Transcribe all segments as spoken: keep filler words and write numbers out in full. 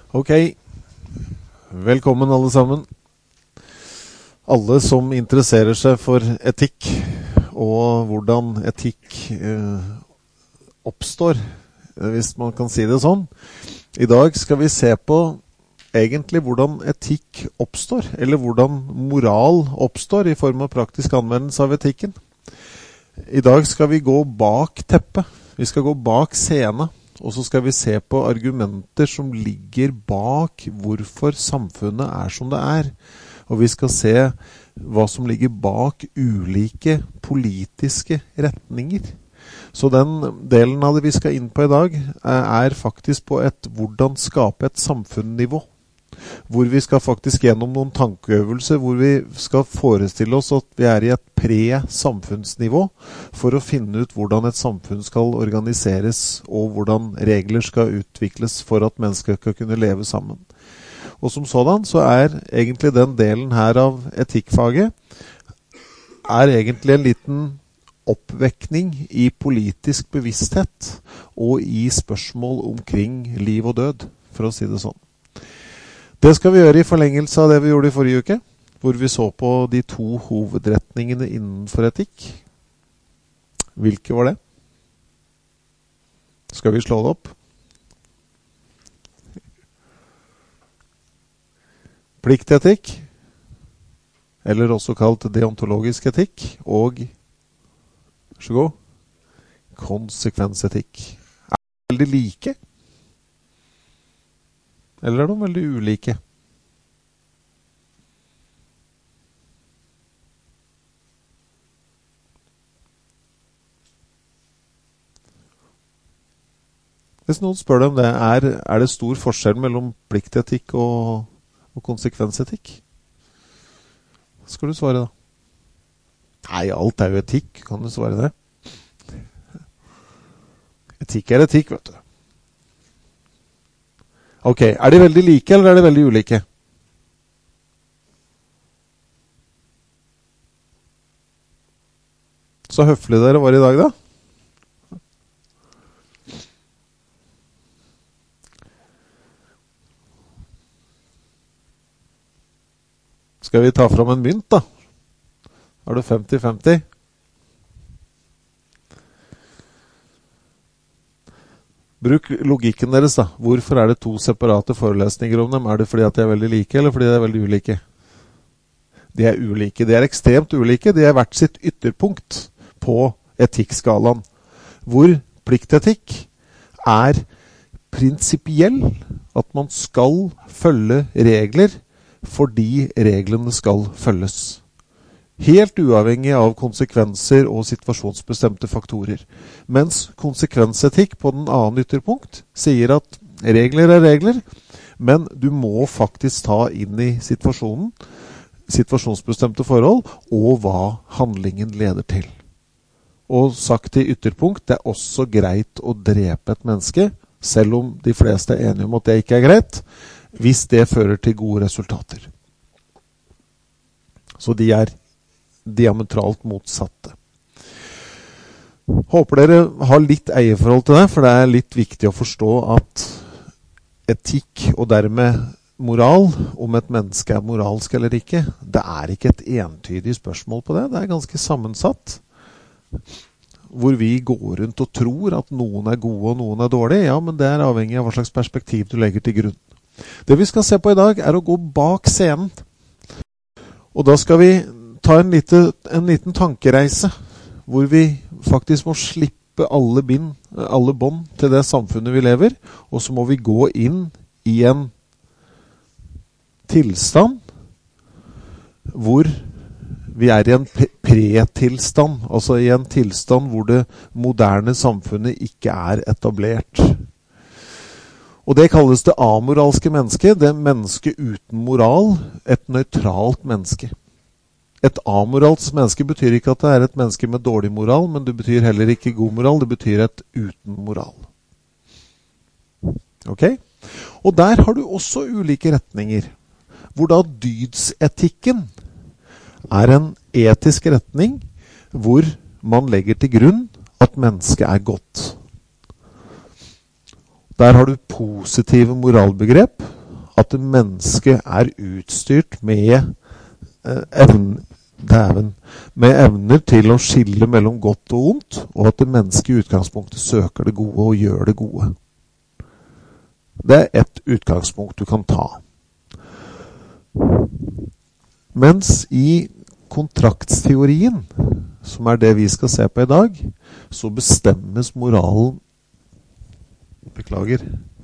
Ok, velkommen alle sammen. Alle som interesserer seg for etikk og hvordan etikk eh, oppstår, hvis man kan si det sånn. I dag skal vi se på egentlig hvordan etikk oppstår, eller hvordan moral oppstår i form av praktisk anvendelse av etikken. I dag skal vi gå bak teppet, vi skal gå bak scenen. Og så skal vi se på argumenter som ligger bak hvorfor samfunnet er som det er. Og vi skal se hva som ligger bak ulike politiske retninger. Så den delen av det vi skal inn på i dag er faktisk på et hvordan skape et samfunnsnivå. Hvor vi skal faktisk gjennom noen tankeøvelser, hvor vi skal forestille oss at vi er i et pre-samfunnsnivå for å finne ut hvordan et samfunn skal organiseres og hvordan regler skal utvikles for at mennesker skal kunne leve sammen. Og som sådan så er egentlig den delen her av etikkfaget er egentlig en liten oppvekning i politisk bevissthet og i spørsmål omkring liv og død, for å si det sånn. Det skal vi gjøre i forlengelse av det vi gjorde i forrige uke, hvor vi så på de to hovedretningene innenfor etikk. Hvilke var det? Skal vi slå det opp? Pliktetikk, eller også kalt deontologisk etikk, og så god, konsekvensetikk. Er de veldig like? Eller er de veldig ulike? Hvis noen spør deg om det, er, er det stor forskjell mellom pliktetikk og, og konsekvensetikk? Skal du svare da? Nei, alt er jo etikk, kan du svare det? Etikk er etikk, vet du. Ok, er de veldig like, eller er de veldig ulike? Så høflig dere var i dag, da. Skal vi ta fram en mynt, da? Har du femti femti? Bruk logikken deres da. Hvorfor er det to separate forelesninger om dem? Er det fordi at de er veldig like, eller fordi de er veldig ulike? De er ulike. De er ekstremt ulike. De er hvert sitt ytterpunkt på etikkskalaen. Hvor pliktetikk er prinsipiell, at man skal følge regler fordi reglene skal følges. Helt uavhengig av konsekvenser og situasjonsbestemte faktorer. Mens konsekvensetikk på den annen ytterpunkt sier at regler er regler, men du må faktisk ta inn i situasjonen, situasjonsbestemte forhold, og hva handlingen leder til. Og sagt i ytterpunkt, det er også greit å drepe et menneske, selv om de fleste er enige om at det ikke er greit, hvis det fører til gode resultater. Så de er diametralt motsatte. Håper dere har litt eierforhold til det, for det er litt viktig å forstå at etikk og dermed moral, om et menneske er moralsk eller ikke, det er ikke et entydig spørsmål på det. Det er ganske sammensatt. Hvor vi går rundt og tror at noen er gode og noen er dårlige, ja, men det er avhengig av hva slags perspektiv du legger til grunn. Det vi skal se på i dag er å gå bak scenen. Og da skal vi ta en, lite, en liten tankereise, hvor vi faktisk må slippe alle, bind, alle bånd til det samfunnet vi lever, og så må vi gå inn i en tilstand hvor vi er i en pre-tilstand, altså i en tilstand hvor det moderne samfunnet ikke er etablert. Og det kalles det amoralske menneske, det menneske uten moral, et nøytralt menneske. Et amoralsk menneske betyr ikke at det er et menneske med dårlig moral, men det betyr heller ikke god moral, det betyr et uten moral. Ok? Og der har du også ulike retninger, hvor da dydsetikken er en etisk retning hvor man legger til grunn at mennesket er godt. Der har du positive moralbegrep, at mennesket er utstyrt med eh, evnen Dæven, med evner til å skille mellom godt og ondt, og at det mennesket i utgangspunktet søker det gode og gjør det gode. Det er et utgangspunkt du kan ta. Mens i kontraktsteorien, som er det vi skal se på i dag, så bestemmes moralen beklager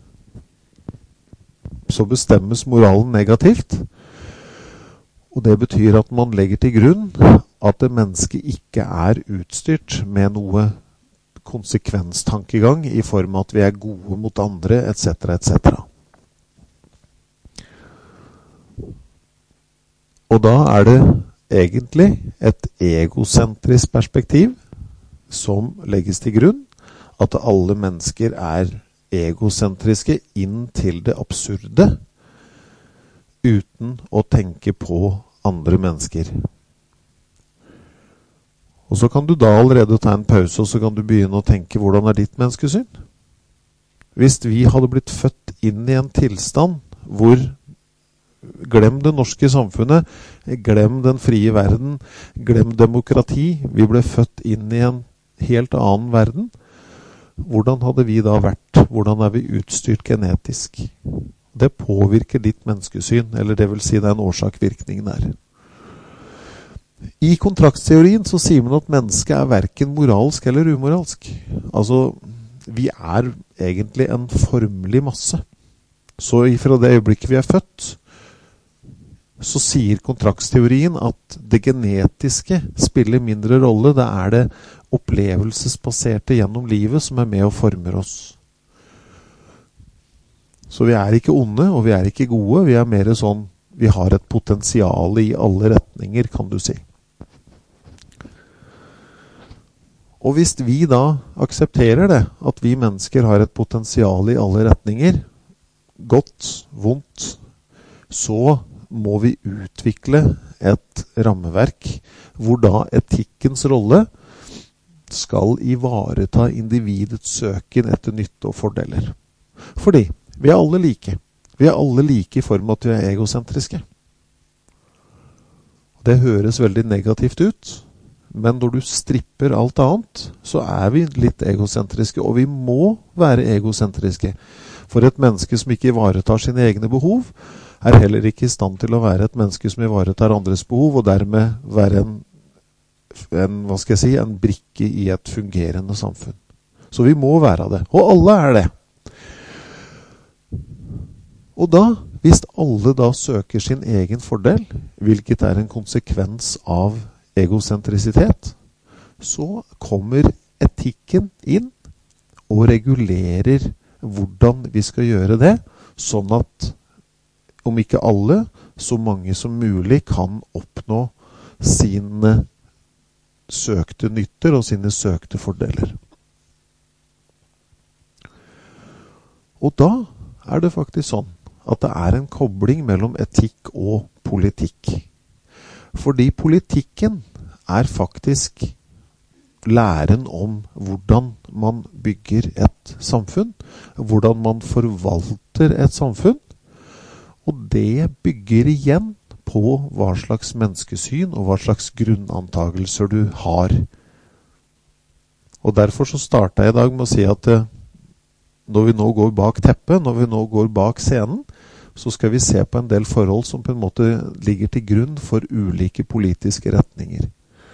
så bestemmes moralen negativt. Og det betyr at man legger til grunn at det mennesket ikke er utstyrt med noe konsekvenstankegang i form av at vi er gode mot andre, et cetera, et cetera. Og da er det egentlig et egosentrisk perspektiv som legges til grunn, at alle mennesker er egosentriske inn til det absurde, uten å tenke på andre mennesker. Og så kan du da allerede ta en pause, og så kan du begynne å tenke hvordan er ditt menneskesyn? Hvis vi hadde blitt født inn i en tilstand hvor glem det norske samfunnet, glem den frie verden, glem demokrati, vi ble født inn i en helt annen verden, hvordan hadde vi da vært? Hvordan er vi utstyrt genetisk? Det påvirker ditt menneskesyn, eller det vil si det er en årsak-virkning der. I kontraktsteorien så sier man at mennesket er hverken moralsk eller umoralsk. Altså, vi er egentlig en formelig masse. Så fra det øyeblikket vi er født, så sier kontraktsteorien at det genetiske spiller mindre rolle. Det er det opplevelsesbaserte gjennom livet som er med og former oss. Så vi er ikke onde, og vi er ikke gode. Vi er mer sånn, vi har et potensial i alle retninger, kan du si. Og hvis vi da aksepterer det, at vi mennesker har et potensial i alle retninger, godt, vondt, så må vi utvikle et rammeverk hvor da etikkens rolle skal ivareta individets søken etter nytte og fordeler. Fordi vi er alle like. Vi er alle like i form av at vi er egosentriske. Det høres veldig negativt ut, men når du stripper alt annet, så er vi litt egosentriske, og vi må være egosentriske. For et menneske som ikke ivaretar sine egne behov, er heller ikke i stand til å være et menneske som ivaretar andres behov, og dermed være en, en, hva skal jeg si, en brikke i et fungerende samfunn. Så vi må være det, og alle er det. Og da, hvis alle da søker sin egen fordel, hvilket er en konsekvens av egosentrisitet, så kommer etikken inn og regulerer hvordan vi skal gjøre det, sånn at om ikke alle, så mange som mulig kan oppnå sine søkte nytter og sine søkte fordeler. Og da er det faktisk sånn at det er en kobling mellom etikk og politikk. Fordi politikken er faktisk læren om hvordan man bygger et samfunn, hvordan man forvalter et samfunn, og det bygger igjen på hva slags menneskesyn og hva slags grunnantagelser du har. Og derfor så startet jeg i dag med å si at når vi nå går bak teppet, når vi nå går bak scenen, så skal vi se på en del forhold som på en måte ligger til grunn for ulike politiske retninger.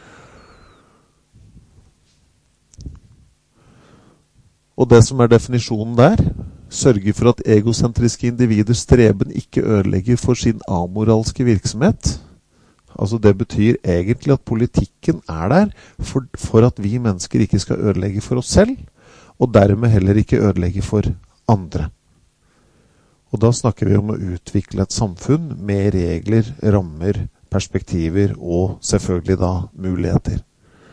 Og det som er definisjonen der, sørger for at egosentriske individers streben ikke ødelegger for sin amoralske virksomhet. Altså det betyr egentlig at politikken er der for, for at vi mennesker ikke skal ødelegge for oss selv, og dermed heller ikke ødelegge for andre. Og da snakker vi om å utvikle et samfunn med regler, rammer, perspektiver og selvfølgelig da muligheter.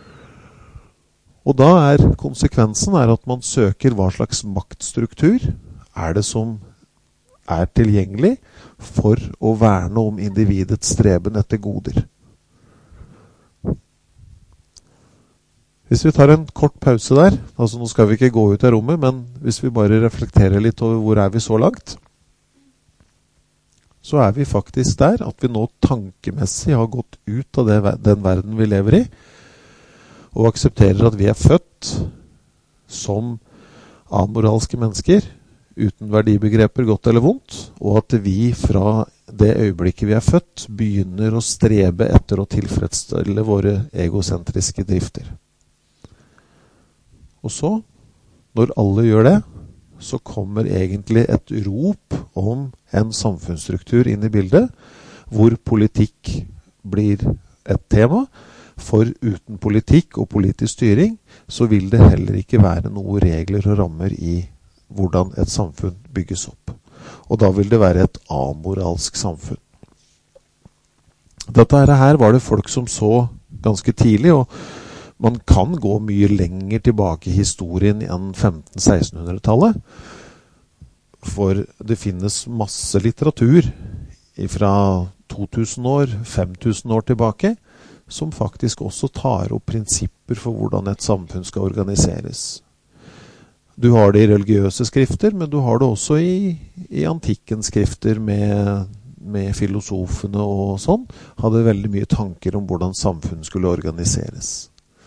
Og da er konsekvensen er at man søker hva slags maktstruktur er det som er tilgjengelig for å verne om individets streben etter goder. Hvis vi tar en kort pause der, altså nå skal vi ikke gå ut av rommet, men hvis vi bare reflekterer litt over hvor er vi så langt. så er vi faktisk der at vi nå tankemessig har gått ut av det, den verden vi lever i, og aksepterer at vi er født som amoralske mennesker, uten verdibegreper godt eller vondt, og at vi fra det øyeblikket vi er født, begynner å strebe etter å tilfredsstille våre egosentriske drifter. Og så, når alle gjør det, så kommer egentlig et rop om en samfunnsstruktur inn i bildet, hvor politikk blir et tema, for uten politikk og politisk styring, så vil det heller ikke være noen regler og rammer i hvordan et samfunn bygges opp. Og da vil det være et amoralsk samfunn. Dette her var det folk som så ganske tidlig, og man kan gå mye lenger tilbake i historien enn femten-sekstenhundretallet, for det finnes masse litteratur fra to tusen år, fem tusen år tilbake, som faktisk også tar opp prinsipper for hvordan et samfunn skal organiseres. Du har det i religiøse skrifter, men du har det også i, i antikkens skrifter med, med filosofene og sånn, hadde veldig mye tanker om hvordan samfunn skulle organiseres.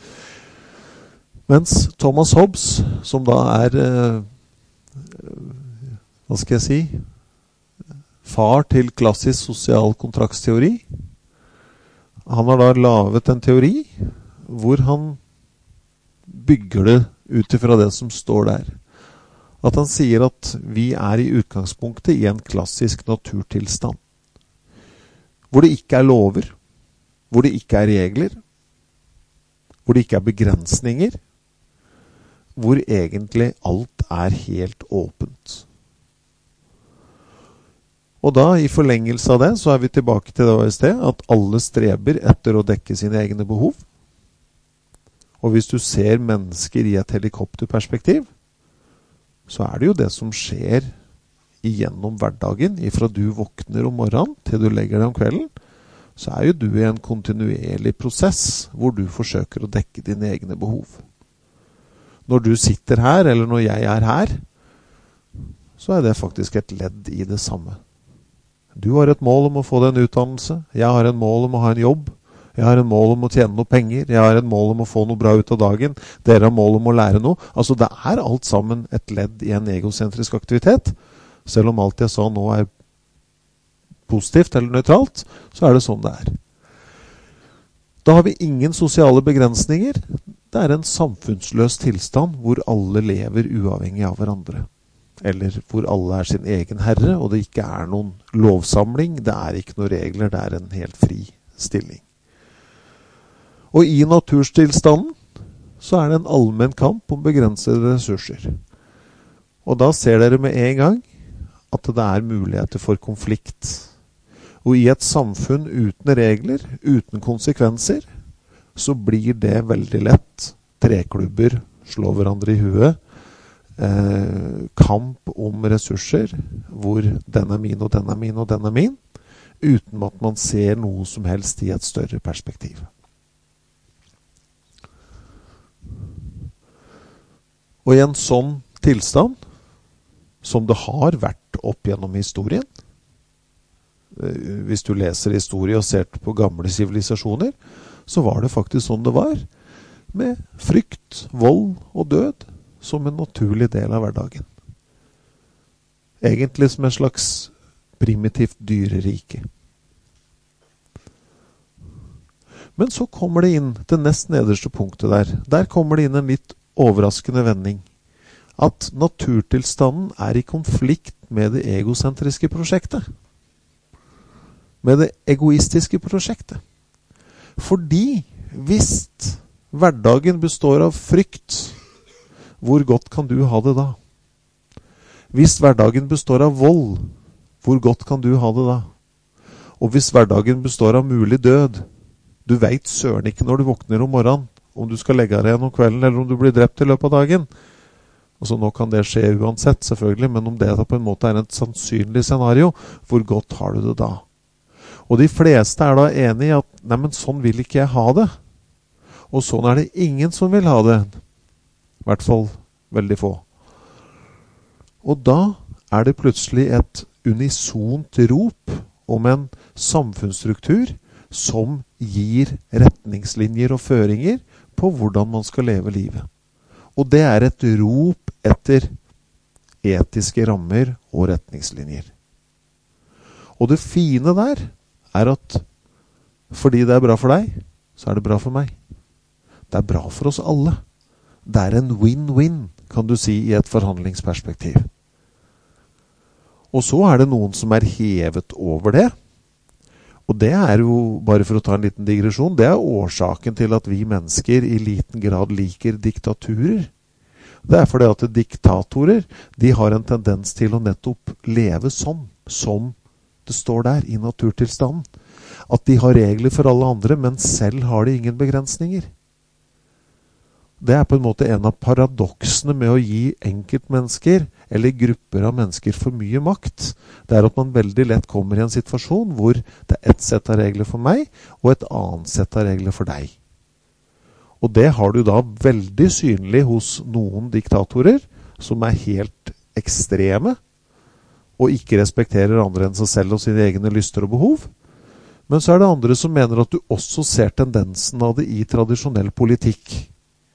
Mens Thomas Hobbes, som da er, eh, hva skal jeg si, far til klassisk sosial kontraktsteori, han har da lavet en teori hvor han bygger det ut ifra det som står der. At han sier at vi er i utgangspunktet i en klassisk naturtilstand, hvor det ikke er lover, hvor det ikke er regler, hvor det ikke er begrensninger, hvor egentlig alt er helt åpent. Og da, i forlengelse av det, så er vi tilbake til det i sted, at alle streber etter å dekke sine egne behov. Og hvis du ser mennesker i et helikopterperspektiv, så er det jo det som skjer igjennom hverdagen, ifra du våkner om morgenen til du legger deg om kvelden, så er jo du i en kontinuerlig prosess hvor du forsøker å dekke dine egne behov. Når du sitter her, eller når jeg er her, så er det faktisk et ledd i det samme. Du har et mål om å få deg en utdannelse, jeg har en mål om å ha en jobb, jeg har en mål om å tjene noe penger, jeg har en mål om å få noe bra ut av dagen, dere har mål om å lære noe. Altså det er alt sammen et ledd i en egosentrisk aktivitet. Selv om alt jeg sa nå er positivt eller nøytralt, så er det sånn det er. Da har vi ingen sosiale begrensninger. Det er en samfunnsløs tilstand hvor alle lever uavhengig av hverandre. Eller hvor alle er sin egen herre, og det ikke er noen lovsamling, det er ikke noen regler, det er en helt fri stilling. Og i naturstilstanden så er det en allmenn kamp om begrensede ressurser. Og da ser dere med en gang at det er muligheter for konflikt. Og i et samfunn uten regler, uten konsekvenser, så blir det veldig lett. Treklubber slår hverandre i huet. Eh, kamp om ressurser, hvor den er min og den er min og den er min, uten at man ser noe som helst i et større perspektiv. Og i en sånn tilstand, som det har vært opp gjennom historien, hvis du leser historie og ser på gamle sivilisasjoner, så var det faktisk sånn det var, med frykt, vold og død, som en naturlig del av hverdagen. Egentlig som en slags primitivt dyrerike. Men så kommer det inn det nest nederste punktet der. Der kommer det inn en litt overraskende vending. At naturtilstanden er i konflikt med det egosentriske prosjektet. Med det egoistiske prosjektet. Fordi hvis hverdagen består av frykt, hvor godt kan du ha det da? Hvis hverdagen består av vold, hvor godt kan du ha det da? Og hvis hverdagen består av mulig død, du vet søren ikke når du våkner om morgenen, om du skal legge deg igjen om kvelden, eller om du blir drept i løpet av dagen. Altså nå kan det skje uansett, selvfølgelig, men om det på en måte er et sannsynlig scenario, hvor godt har du det da? Og de fleste er da enige i at, nei, men sånn vil ikke jeg ha det. Og sånn er det ingen som vil ha det. I hvert fall veldig få. Og da er det plutselig et unisont rop om en samfunnsstruktur som gir retningslinjer og føringer på hvordan man skal leve livet. Og det er et rop etter etiske rammer og retningslinjer. Og det fine der er at fordi det er bra for deg, så er det bra for meg. Det er bra for oss alle. Det er en win-win, kan du si, i et forhandlingsperspektiv. Og så er det noen som er hevet over det. Og det er jo, bare for å ta en liten digresjon, det er årsaken til at vi mennesker i liten grad liker diktaturer. Det er fordi at diktatorer, de har en tendens til å nettopp leve sånn, som det står der i naturtilstanden. At de har regler for alle andre, men selv har de ingen begrensninger. Det er på en måte en av paradoksene med å gi enkeltmennesker eller grupper av mennesker for mye makt. Det er at man veldig lett kommer i en situasjon hvor det er ett sett av regler for meg og et annet sett av regler for deg. Og det har du da veldig synlig hos noen diktatorer som er helt ekstreme og ikke respekterer andre enn seg selv og sine egne lyster og behov. Men så er det andre som mener at du også ser tendensen av det i tradisjonell politikk.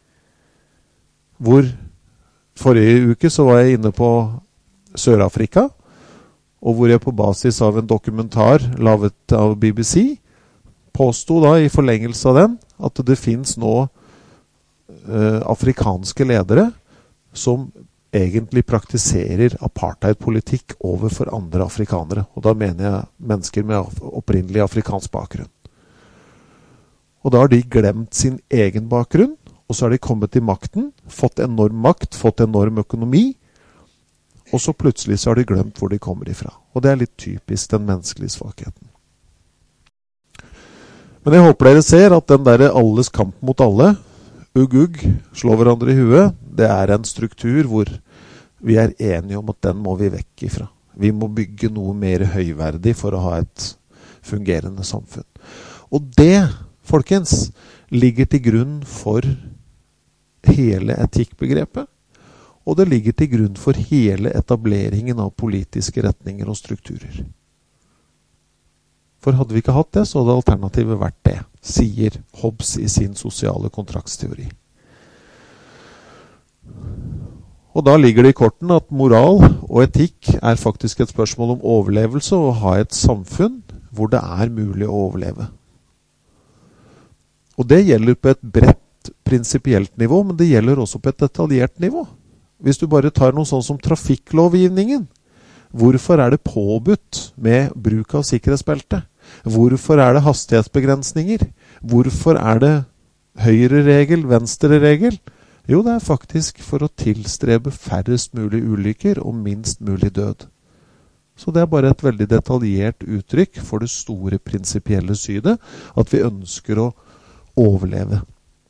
Hvor forrige uke så var jeg inne på Sør-Afrika, og hvor jeg på basis av en dokumentar laget av B B C påstod da i forlengelse av den at det finnes nå eh, afrikanske ledere som egentlig praktiserer apartheidpolitikk overfor andre afrikanere. Og da mener jeg mennesker med opprinnelig afrikansk bakgrunn. Og da har de glemt sin egen bakgrunn, og så har de kommet til makten, fått enorm makt, fått enorm økonomi, og så plutselig så har de glemt hvor de kommer ifra. Og det er litt typisk den menneskelige svakheten. Men jeg håper dere ser at den der alles kamp mot alle, ugg-ugg, slå hverandre i huet, det er en struktur hvor vi er enige om at den må vi vekk ifra. Vi må bygge noe mer høyverdig for å ha et fungerende samfunn. Og det, folkens, ligger til grunn for hele etikkbegrepet, og det ligger til grunn for hele etableringen av politiske retninger og strukturer. For hadde vi ikke hatt det, så hadde alternativet vært det, sier Hobbes i sin sosiale kontraktsteori. Og da ligger det i korten at moral og etikk er faktisk et spørsmål om overlevelse og å ha et samfunn hvor det er mulig å overleve. Og det gjelder på et bredt prinsipielt nivå, men det gjelder også på et detaljert nivå. Hvis du bare tar noe sånn som trafikklovgivningen, hvorfor er det påbudt med bruk av sikkerhetsbelte? Hvorfor er det hastighetsbegrensninger? Hvorfor er det høyre regel, venstre regel? Jo, det er faktisk for å tilstrebe færrest mulig ulykker og minst mulig død. Så det er bare et veldig detaljert uttrykk for det store prinsipielle synet, at vi ønsker å overleve.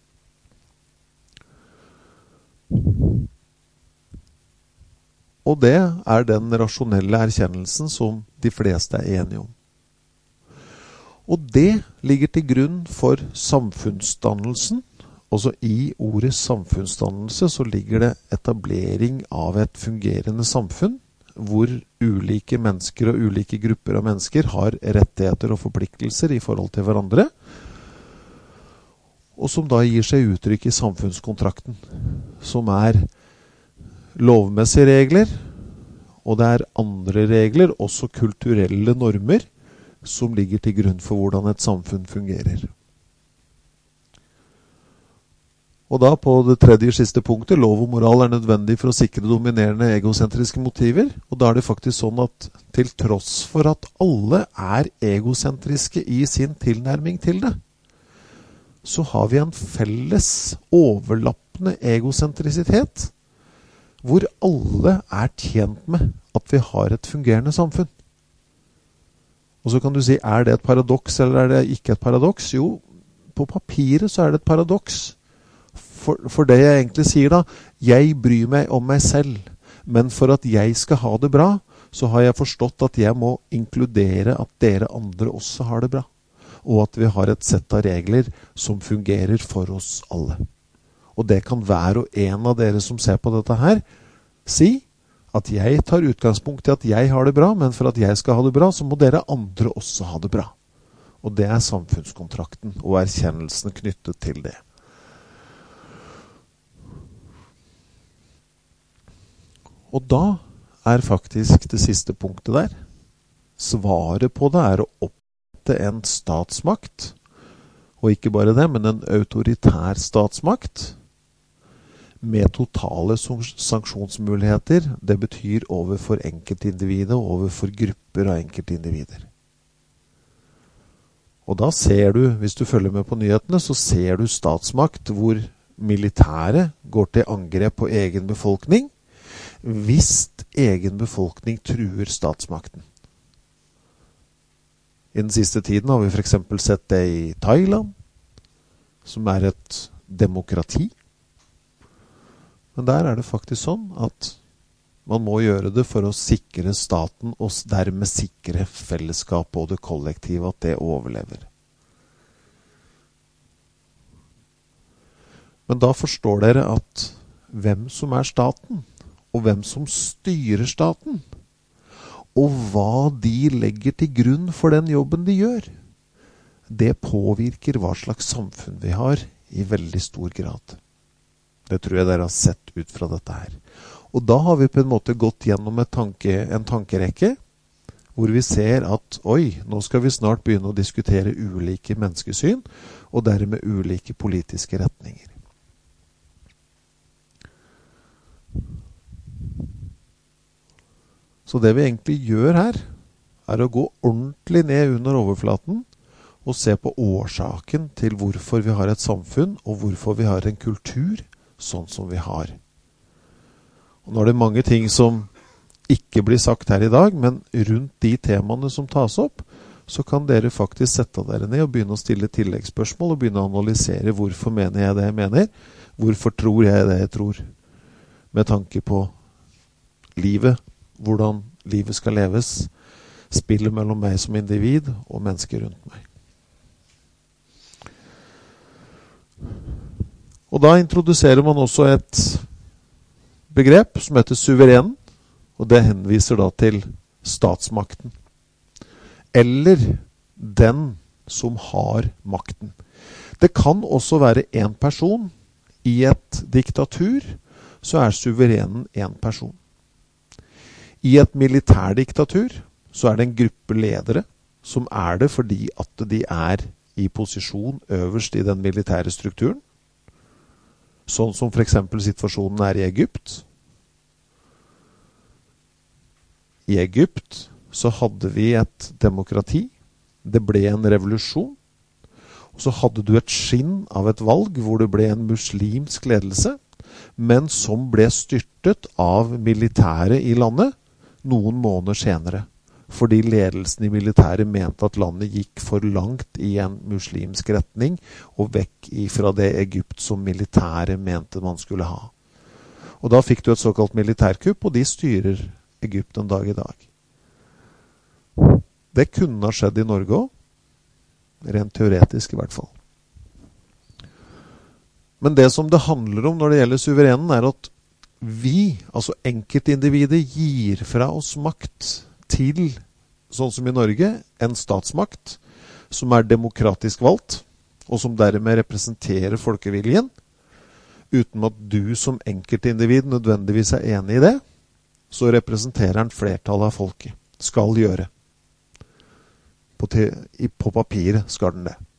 Og det er den rasjonelle erkjennelsen som de fleste er enige om. Og det ligger til grunn for samfunnsdannelsen. Også i ordet samfunnsdannelse så ligger det etablering av et fungerende samfunn, hvor ulike mennesker og ulike grupper av mennesker har rettigheter og forpliktelser i forhold til hverandre, og som da gir seg uttrykk i samfunnskontrakten, som er lovmessige regler, og det er andre regler, også kulturelle normer, som ligger til grunn for hvordan et samfunn fungerer. Og da på det tredje siste punktet, lov og moral er nødvendig for å sikre dominerende egosentriske motiver, og da er det faktisk sånn at til tross for at alle er egosentriske i sin tilnærming til det, så har vi en felles overlappende egosentrisitet, hvor alle er tjent med at vi har et fungerende samfunn. Og så kan du si, er det et paradoks eller er det ikke et paradoks? Jo, på papiret så er det et paradoks. For, for det jeg egentlig sier da, jeg bryr meg om meg selv, men for at jeg skal ha det bra, så har jeg forstått at jeg må inkludere at dere andre også har det bra. Og at vi har et sett av regler som fungerer for oss alle. Og det kan hver og en av dere som ser på dette her si at jeg tar utgangspunkt i at jeg har det bra, men for at jeg skal ha det bra, så må dere andre også ha det bra. Og det er samfunnskontrakten og erkjennelsen knyttet til det. Og da er faktisk det siste punktet der. Svaret på det er å opprette en statsmakt, og ikke bare det, men en autoritær statsmakt, med totale sanksjonsmuligheter. Det betyr overfor enkeltindivider og overfor grupper av enkeltindivider. Og da ser du, hvis du følger med på nyhetene, så ser du statsmakt hvor militæret går til angrep på egen befolkning, hvis egen befolkning truer statsmakten. I den siste tiden har vi for eksempel sett det i Thailand, som er et demokrati. Men der er det faktisk sånn at man må gjøre det for å sikre staten og dermed sikre fellesskapet og det kollektive, at det overlever. Men da forstår dere at hvem som er staten, og hvem som styrer staten, og hva de legger til grunn for den jobben de gjør, det påvirker hva slags samfunn vi har i veldig stor grad. Det tror jeg dere har sett ut fra dette her. Og da har vi på en måte gått gjennom et tanke, en tankerekke, hvor vi ser at, oi, nå skal vi snart begynne å diskutere ulike menneskesyn, og dermed ulike politiske retninger. Så det vi egentlig gjør her, er å gå ordentlig ned under overflaten, og se på årsaken til hvorfor vi har et samfunn, og hvorfor vi har en kultur, sånn som vi har. Og nå er det mange ting som ikke blir sagt her i dag, men rundt de temaene som tas opp, så kan dere faktisk sette dere ned og begynne å stille tilleggsspørsmål, og begynne å analysere hvorfor mener jeg det jeg mener, hvorfor tror jeg det jeg tror, med tanke på livet, hvordan livet skal leves, spillet mellom meg som individ og mennesker rundt meg. Og da introduserer man også et begrep som heter suveren, og det henviser da til statsmakten. Eller den som har makten. Det kan også være en person. I et diktatur så er suverenen en person. I et militærdiktatur så er det en gruppe ledere som er det fordi at de er i posisjon øverst i den militære strukturen. Sånn som for eksempel situasjonen er i Egypt. I Egypt så hadde vi et demokrati. Det ble en revolusjon. Og så hadde du et skinn av et valg hvor det ble en muslimsk ledelse, men som ble styrtet av militæret i landet noen måneder senere. Fordi ledelsen i militæret mente at landet gikk for langt i en muslimsk retning og vekk fra det Egypt som militæret mente man skulle ha. Og da fikk du et såkalt militærkupp, og de styrer Egypt en dag i dag. Det kunne ha skjedd i Norge også, rent teoretisk i hvert fall. Men det som det handler om når det gjelder suverenen, er at vi, altså enkeltindividet, gir fra oss makt til, sånn som i Norge, en statsmakt som er demokratisk valgt, og som dermed representerer folkeviljen, uten at du som enkeltindivid nødvendigvis er enig i det, så representerer den flertallet av folket. Skal gjøre. På, te, i, på papiret skal den det.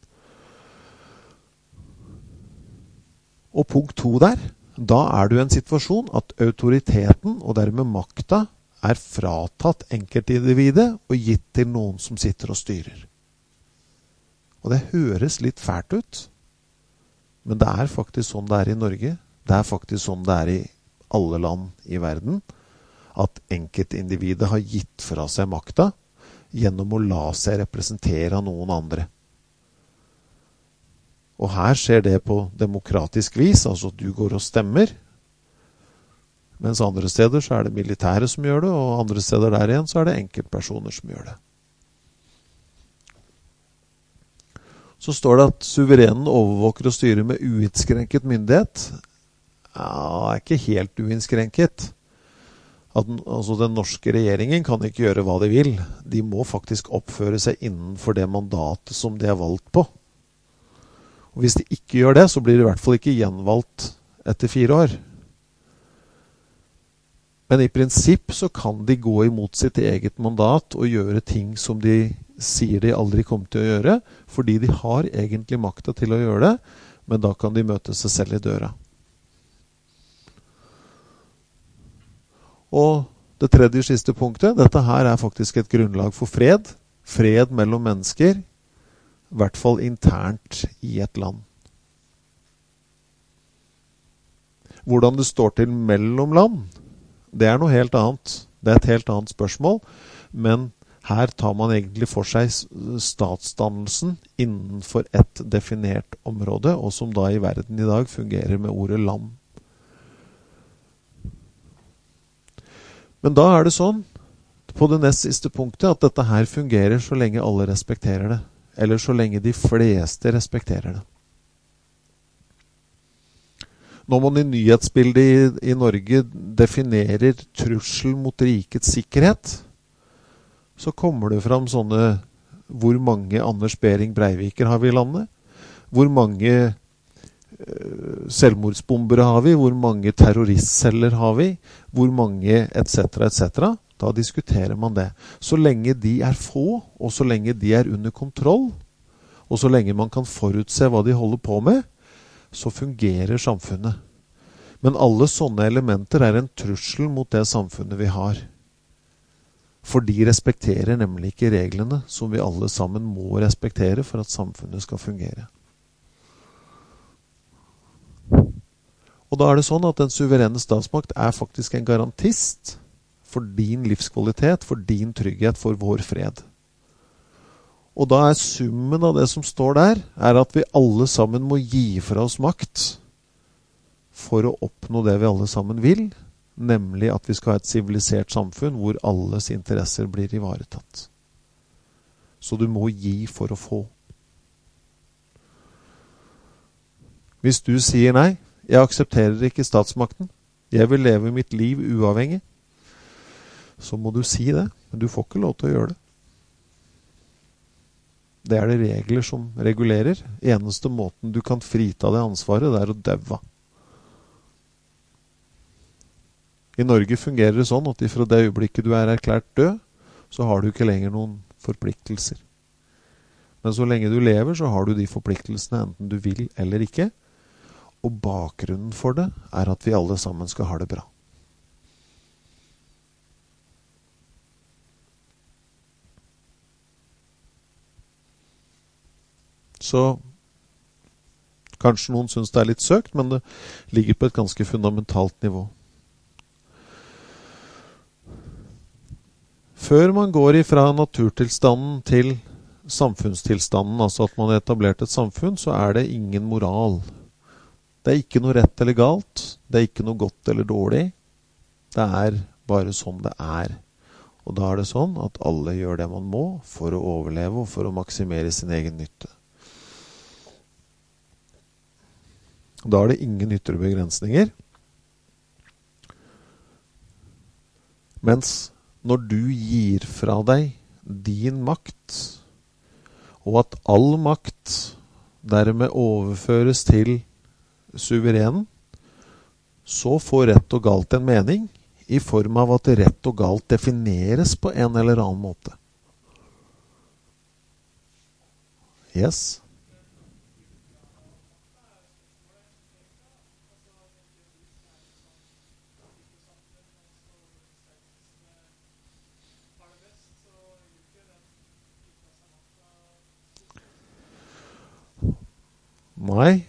Og punkt to der, da er du i en situasjon at autoriteten og dermed makta er fratatt enkeltindividet og gitt til noen som sitter og styrer. Og det høres litt fælt ut, men det er faktisk sånn det er i Norge. Det er faktisk sånn det er i alle land i verden, at enkeltindividet har gitt fra seg makta gjennom å la seg representere av noen andre. Og her skjer det på demokratisk vis, altså at du går og stemmer, mens andre steder så er det militære som gjør det, og andre steder der igjen så er det enkeltpersoner som gjør det. Så står det at suverenen overvåker og styrer med uinnskrenket myndighet. Ja, det er ikke helt uinnskrenket. At den, altså den norske regjeringen kan ikke gjøre hva de vil. De må faktisk oppføre seg innenfor det mandatet som de er valgt på. Og hvis de ikke gjør det, så blir de i hvert fall ikke gjenvalgt etter fire år. Men i prinsipp så kan de gå imot sitt eget mandat og gjøre ting som de sier de aldri kommer til å gjøre, fordi de har egentlig makta til å gjøre det, men da kan de møte seg selv i døra. Og det tredje siste punktet, dette her er faktisk et grunnlag for fred. Fred mellom mennesker, i hvert fall internt i et land. Hvordan det står til mellom land, det er noe helt annet. Det er et helt annet spørsmål, men her tar man egentlig for seg statsdannelsen innenfor et definert område, og som da i verden i dag fungerer med ordet land. Men da er det sånn, på det nest siste punktet, at dette her fungerer så lenge alle respekterer det. Eller så lenge de fleste respekterer det. Når man i nyhetsbildet i, i Norge definerer trussel mot rikets sikkerhet, så kommer det fram sånne, hvor mange Anders Behring Breiviker har vi i landet? Hvor mange selvmordsbombere har vi, hvor mange terroristceller har vi, hvor mange et cetera et cetera. Da diskuterer man det. Så lenge de er få, og så lenge de er under kontroll, og så lenge man kan forutse hva de holder på med, så fungerer samfunnet. Men alle sånne elementer er en trussel mot det samfunnet vi har. For de respekterer nemlig ikke reglene som vi alle sammen må respektere for at samfunnet skal fungere. Og da er det sånn at den suverene statsmakt er faktisk en garantist for din livskvalitet, for din trygghet, for vår fred. Og da er summen av det som står der, er at vi alle sammen må gi fra oss makt for å oppnå det vi alle sammen vil, nemlig at vi skal ha et sivilisert samfunn hvor alles interesser blir ivaretatt. Så du må gi for å få. Hvis du sier nei, jeg aksepterer ikke statsmakten, jeg vil leve mitt liv uavhengig, så må du si det, men du får ikke lov til å gjøre det. Det er det regler som regulerer. Eneste måten du kan frita det ansvaret, det er å døve. I Norge fungerer det sånn at ifra det øyeblikket du er erklært død, så har du ikke lenger noen forpliktelser. Men så lenge du lever, så har du de forpliktelsene enten du vil eller ikke. Og bakgrunnen for det er at vi alle sammen skal ha det bra. Så kanskje noen synes det er litt søkt, men det ligger på et ganske fundamentalt nivå. Før man går ifra naturtilstanden til samfunnstilstanden, altså at man har etablert et samfunn, så er det ingen moral. Det er ikke noe rett eller galt, det er ikke noe godt eller dårlig, det er bare sånn det er. Og da er det sånn at alle gjør det man må for å overleve og for å maksimere sin egen nytte. Da er det ingen ytre begrensninger. Mens når du gir fra deg din makt, og at all makt dermed overføres til suverenen, så får rett og galt en mening i form av at rett og galt defineres på en eller annen måte. Yes? Nei.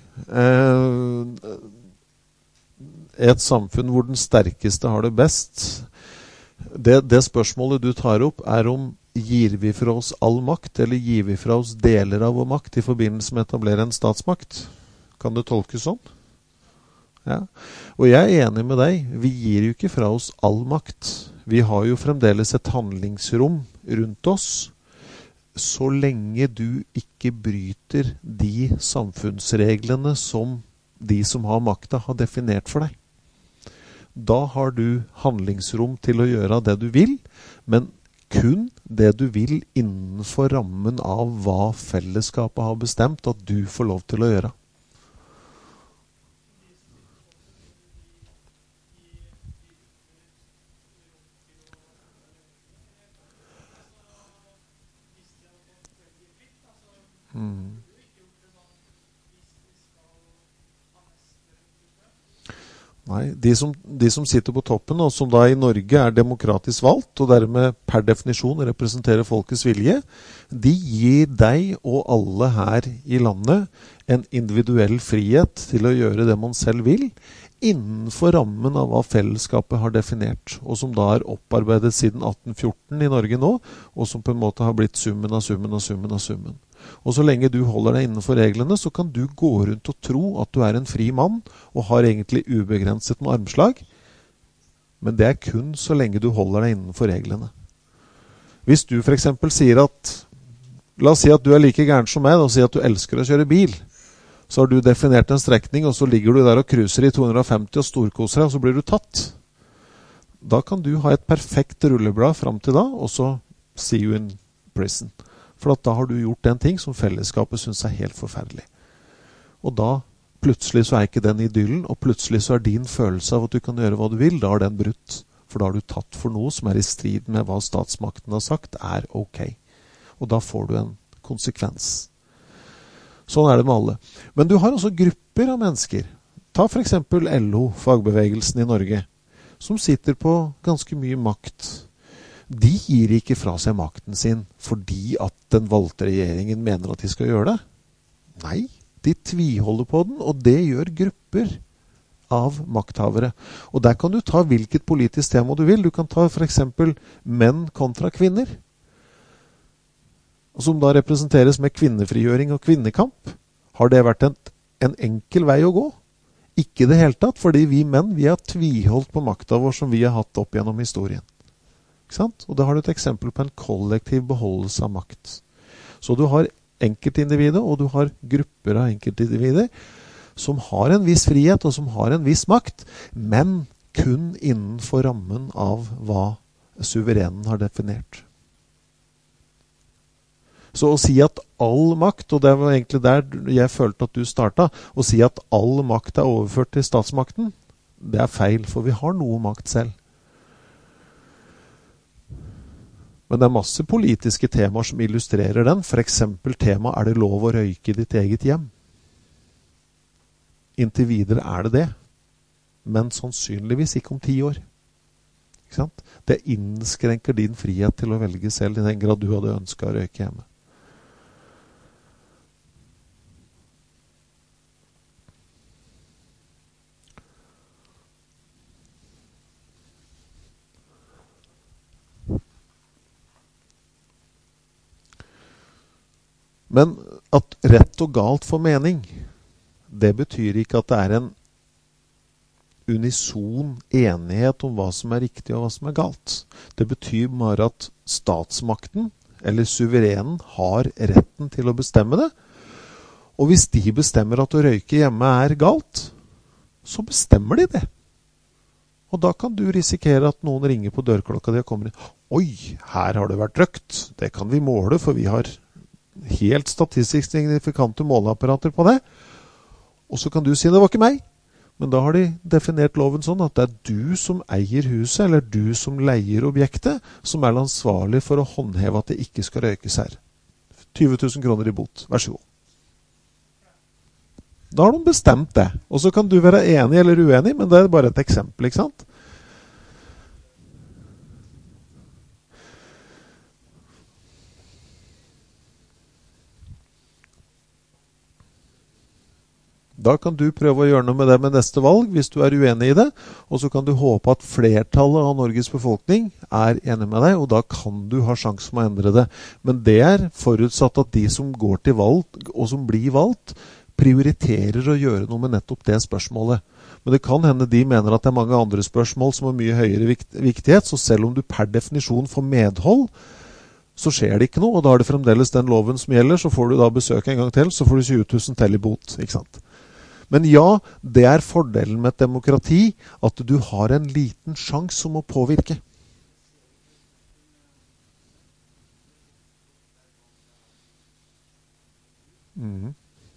Et samfunn hvor den sterkeste har det best. Det, det spørsmålet du tar opp er om gir vi fra oss all makt, eller gir vi fra oss deler av vår makt i forbindelse med å etablere en statsmakt? Kan det tolkes sånn? Ja. Og jeg er enig med deg, vi gir jo ikke fra oss all makt. Vi har jo fremdeles et handlingsrom rundt oss, så lenge du ikke bryter de samfunnsreglene som de som har makta har definert for deg. Da har du handlingsrom til å gjøre det du vil, men kun det du vil innenfor rammen av hva fellesskapet har bestemt at du får lov til å gjøre. Mm. Nei, de som, de som sitter på toppen, og som da i Norge er demokratisk valgt, og dermed per definisjon representerer folkets vilje, de gir deg og alle her i landet en individuell frihet til å gjøre det man selv vil, innenfor rammen av hva fellesskapet har definert, og som da er opparbeidet siden atten fjorten i Norge nå, og som på en måte har blitt summen av summen av summen av summen. Og så lenge du holder deg innenfor reglene, så kan du gå rundt og tro at du er en fri mann, og har egentlig ubegrenset med armslag. Men det er kun så lenge du holder deg innenfor reglene. Hvis du for eksempel sier at, la oss si at du er like gæren som meg, og sier at du elsker å kjøre bil, så har du definert en strekning, og så ligger du der og cruiser i to hundre og femti og storkoser deg, og så blir du tatt. Da kan du ha et perfekt rulleblad frem til da, og så see you in prison. For at da har du gjort en ting som fellesskapet synes er helt forferdelig. Og da plutselig så er ikke den idyllen, og plutselig så er din følelse av at du kan gjøre hva du vil, da er den brutt. For da har du tatt for noe som er i strid med hva statsmakten har sagt er ok. Og da får du en konsekvens. Sånn er det med alle. Men du har også grupper av mennesker. Ta for eksempel L O, fagbevegelsen i Norge, som sitter på ganske mye makt. De gir ikke fra seg makten sin fordi at den valgte regjeringen mener at de skal gjøre det. Nei, de tviholder på den, og det gjør grupper av makthavere. Og der kan du ta hvilket politisk tema du vil. Du kan ta for eksempel menn kontra kvinner, som da representeres med kvinnefrigjøring og kvinnekamp. Har det vært en, en enkel vei å gå? Ikke det hele tatt, fordi vi menn, vi har tviholdt på makta vår som vi har hatt opp gjennom historien. Ikke sant? Og da har du et eksempel på en kollektiv beholdelse av makt. Så du har enkeltindivider, og du har grupper av enkeltindivider som har en viss frihet, og som har en viss makt, men kun innenfor rammen av hva suverenen har definert. Så å si at all makt, og det var egentlig der jeg følte at du startet, å si at all makt er overført til statsmakten, det er feil, for vi har noe makt selv. Men det er masse politiske temaer som illustrerer den. For eksempel tema, er det lov å røyke i ditt eget hjem? Inntil videre er det det. Men sannsynligvis ikke om ti år. Ikke sant? Det innskrenker din frihet til å velge selv i den grad du hadde ønsket å røyke hjemme. Men at rett og galt får mening, det betyr ikke at det er en unison enighet om hva som er riktig og hva som er galt. Det betyr bare at statsmakten, eller suverenen, har retten til å bestemme det. Og hvis de bestemmer at å røyke hjemme er galt, så bestemmer de det. Og da kan du risikere at noen ringer på dørklokka di og kommer inn. Oi, her har det vært røkt. Det kan vi måle, for vi har helt statistisk signifikante måleapparater på det. Og så kan du si det var ikke meg. Men da har de definert loven sånn at det er du som eier huset, eller du som leier objektet, som er ansvarlig for å håndheve at det ikke skal røykes her. tyve tusen kroner i bot. Vær så god. Da har de bestemt det. Og så kan du være enig eller uenig, men det er bare et eksempel, ikke sant? Da kan du prøve å gjøre noe med det med neste valg, hvis du er uenig i det, og så kan du håpe at flertallet av Norges befolkning er enig med deg, og da kan du ha sjanse med å endre det. Men det er forutsatt at de som går til valg, og som blir valgt, prioriterer å gjøre noe med nettopp det spørsmålet. Men det kan hende de mener at det er mange andre spørsmål som har mye høyere vikt, viktighet, så selv om du per definisjon får medhold, så skjer det ikke noe, og da er det fremdeles den loven som gjelder, så får du da besøke en gang til, så får du tjue tusen til i bot, ikke sant? Men ja, det er fordelen med et demokrati, at du har en liten sjans om å påvirke. Mhm.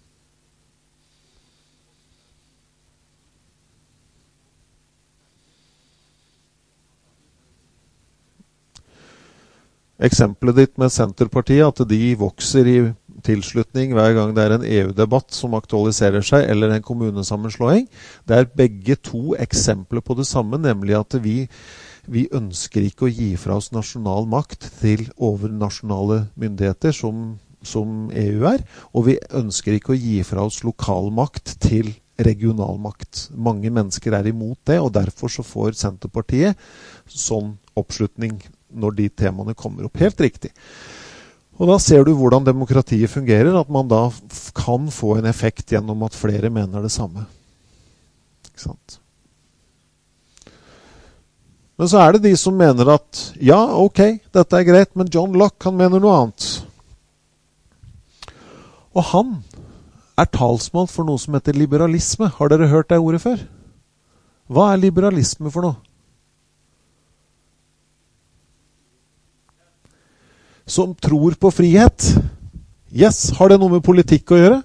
Eksempelet ditt med Senterpartiet, at de vokser i tilslutning hver gang det er en E U-debatt som aktualiserer seg, eller en kommunesammenslåing, det er begge to eksempler på det samme, nemlig at vi, vi ønsker ikke å gi fra oss nasjonal makt til overnasjonale myndigheter som, som E U er, og vi ønsker ikke å gi fra oss lokal makt til regional makt. Mange mennesker er imot det, og derfor så får Senterpartiet sånn oppslutning når de temaene kommer opp. Helt riktig. Og da ser du hvordan demokratiet fungerer, at man da f- kan få en effekt gjennom at flere mener det samme. Ikke sant? Men så er det de som mener at, ja, ok, dette er greit, men John Locke, han mener noe annet. Og han er talsmann for noe som heter liberalisme. Har dere hørt det ordet før? Hva er liberalisme for noe? Som tror på frihet. Yes, har det noe med politikk å gjøre?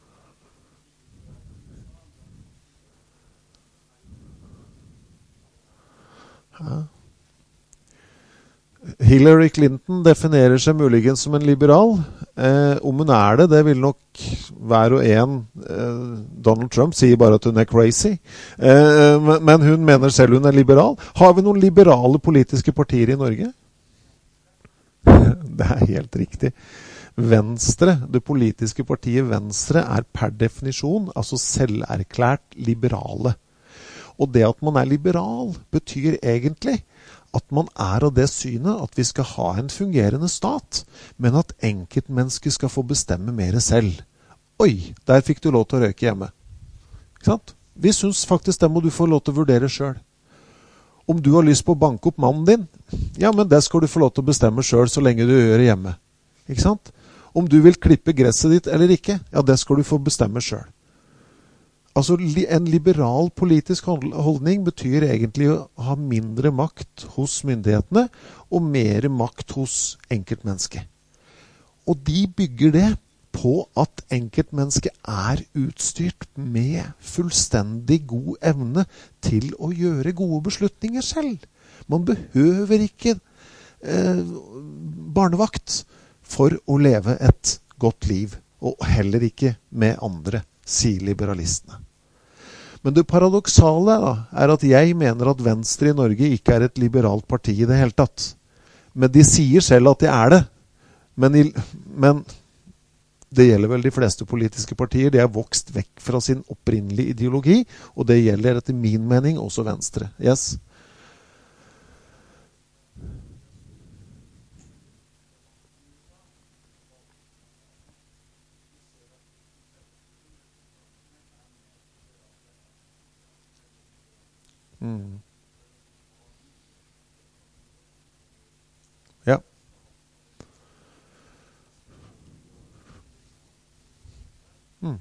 Ja. Hillary Clinton definerer seg muligens som en liberal. Eh, om hun er det, det vil nok hver og en. Eh, Donald Trump sier bare at hun er crazy. Eh, men, men hun mener selv hun er liberal. Har vi noen liberale politiske partier i Norge? Det er helt riktig. Venstre, det politiske partiet Venstre er per definisjon, altså selverklært liberale. Og det at man er liberal betyr egentlig at man er av det synet at vi skal ha en fungerende stat, men at enkeltmennesket skal få bestemme mer selv. Oi, der fikk du lov til å røyke hjemme. Ikke sant? Vi synes faktisk det må du få lov til å vurdere selv. Om du har lyst på å banke opp mannen din, ja, men det skal du få lov til å bestemme selv så lenge du gjør det hjemme. Ikke sant? Om du vil klippe gresset ditt eller ikke, ja, det skal du få bestemme selv. Altså, en liberal politisk holdning betyr egentlig å ha mindre makt hos myndighetene og mer makt hos enkeltmennesket. Og de bygger det på at enkeltmennesket er utstyrt med fullstendig god evne til å gjøre gode beslutninger selv. Man behøver ikke eh, barnevakt for å leve et godt liv, og heller ikke med andre, sier liberalistene. Men det paradoksale da, er at jeg mener at Venstre i Norge ikke er et liberalt parti i det hele tatt. Men de sier selv at de er det. Men, i, men det gjelder vel de fleste politiske partier. De er vokst vekk fra sin opprinnelige ideologi, og det gjelder etter min mening også Venstre. Yes? Mm. Ja. Mm.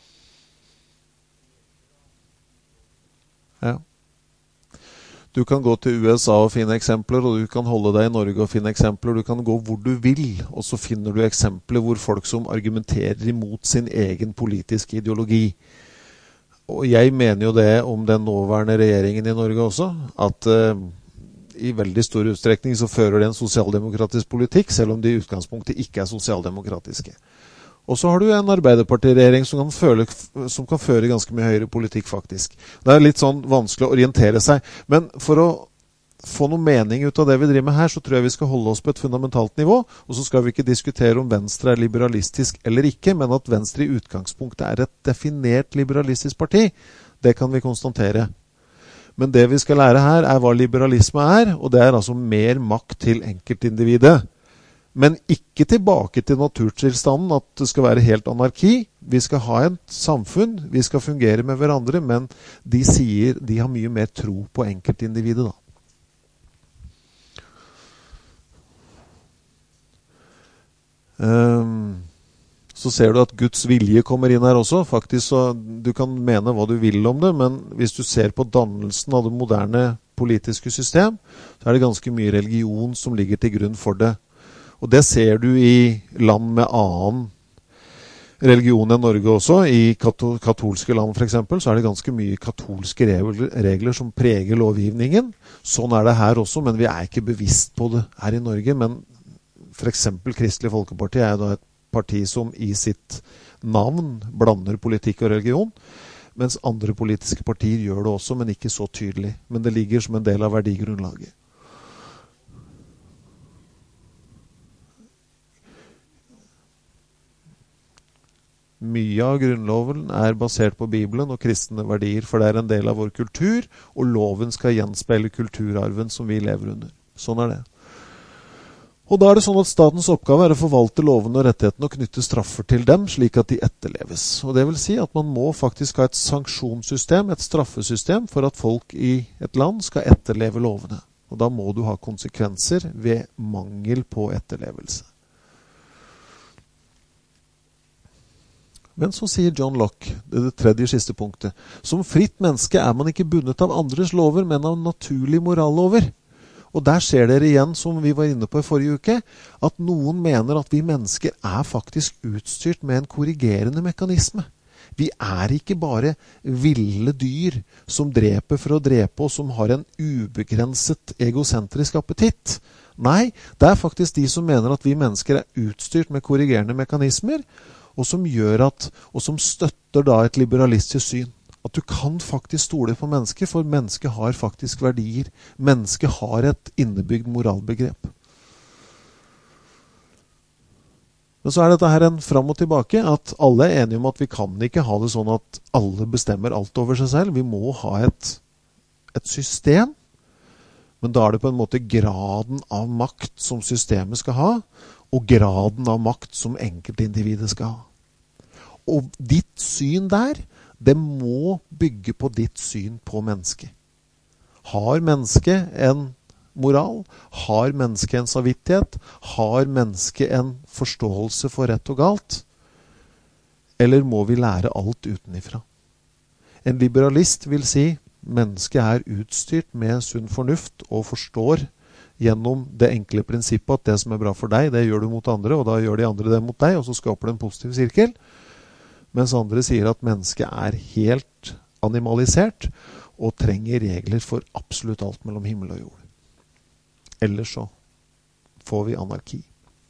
Ja. Du kan gå til U S A og finne eksempler, og du kan holde deg i Norge og finne eksempler. Du kan gå hvor du vil, og så finner du eksempler hvor folk som argumenterer imot sin egen politiske ideologi. Og jeg mener jo det om den nåværende regjeringen i Norge også, at uh, i veldig stor utstrekning så fører det en sosialdemokratisk politikk, selv om de i utgangspunktet ikke er sosialdemokratiske. Og så har du en Arbeiderparti-regjering som kan, føle, som kan føre ganske mye høyere politikk faktisk. Det er litt sånn vanskelig å orientere seg, men for å få noe mening ut av det vi driver med her, så tror jeg vi skal holde oss på et fundamentalt nivå, og så skal vi ikke diskutere om Venstre er liberalistisk eller ikke, men at Venstre i utgangspunktet er et definert liberalistisk parti, det kan vi konstatere. Men det vi skal lære her er hva liberalisme er, og det er altså mer makt til enkeltindividet. Men ikke tilbake til naturtilstanden at det skal være helt anarki. Vi skal ha et samfunn, vi skal fungere med hverandre, men de sier de har mye mer tro på enkeltindividet da. Um, Så ser du at Guds vilje kommer inn her også. Faktisk så du kan mene hva du vil om det, men hvis du ser på dannelsen av det moderne politiske system, så er det ganske mye religion som ligger til grunn for det. Og det ser du i land med annen religion enn Norge også. I katolske land for eksempel, så er det ganske mye katolske regler som preger lovgivningen. Sånn er det her også, men vi er ikke bevisst på det her i Norge. Men for eksempel Kristelig Folkeparti er da et parti som i sitt navn blander politikk og religion, mens andre politiske partier gjør det også, men ikke så tydelig. Men det ligger som en del av verdigrunnlaget. Mye av grunnloven er basert på Bibelen og kristne verdier, for det er en del av vår kultur, og loven skal gjenspeile kulturarven som vi lever under. Sånn er det. Og da er det sånn at statens oppgave er å forvalte lovene og rettighetene og knytte straffer til dem, slik at de etterleves. Og det vil si at man må faktisk ha et sanksjonssystem, et straffesystem, for at folk i et land skal etterleve lovene. Og da må du ha konsekvenser ved mangel på etterlevelse. Men så sier John Locke, det er det tredje siste punktet, som fritt menneske er man ikke bundet av andres lover, men av naturlige morallover. Og der ser dere igjen, som vi var inne på i forrige uke, at noen mener at vi mennesker er faktisk utstyrt med en korrigerende mekanisme. Vi er ikke bare ville dyr som dreper for å drepe, og som har en ubegrenset egosentrisk appetitt. Nei, det er faktisk de som mener at vi mennesker er utstyrt med korrigerende mekanismer, og som gjør at, og som støtter da et liberalistisk syn. At du kan faktisk stole på mennesket, for mennesket har faktisk verdier. Mennesket har et innebygd moralbegrep. Men så er dette her en fram og tilbake, at alle er enige om at vi kan ikke ha det sånn at alle bestemmer alt over seg selv. Vi må ha et, et system, men da er det på en måte graden av makt som systemet skal ha, og graden av makt som enkeltindividet skal ha. Og ditt syn der, det må bygge på ditt syn på mennesket. Har mennesket en moral? Har mennesket en samvittighet? Har mennesket en forståelse for rett og galt? Eller må vi lære alt utenifra? En liberalist vil si mennesket er utstyrt med sunn fornuft og forstår gjennom det enkle prinsippet at det som er bra for deg, det gjør du mot andre, og da gjør de andre det mot deg, og så skaper det en positiv sirkel. Mens andre sier at mennesket er helt animalisert og trenger regler for absolutt alt mellom himmel og jord. Ellers så får vi anarki.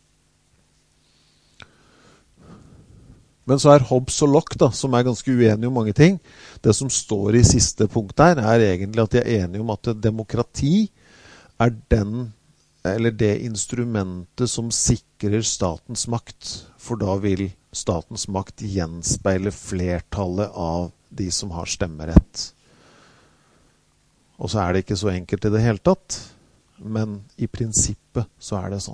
Men så er Hobbes og Locke, da, som er ganske uenige om mange ting. Det som står i siste punkt der, er egentlig at de er enige om at demokrati er den, eller det instrumentet som sikrer statens makt, for da vil statens makt gjenspeile flertallet av de som har stemmerett. Og så er det ikke så enkelt i det hele tatt, men i prinsippet så er det sånn.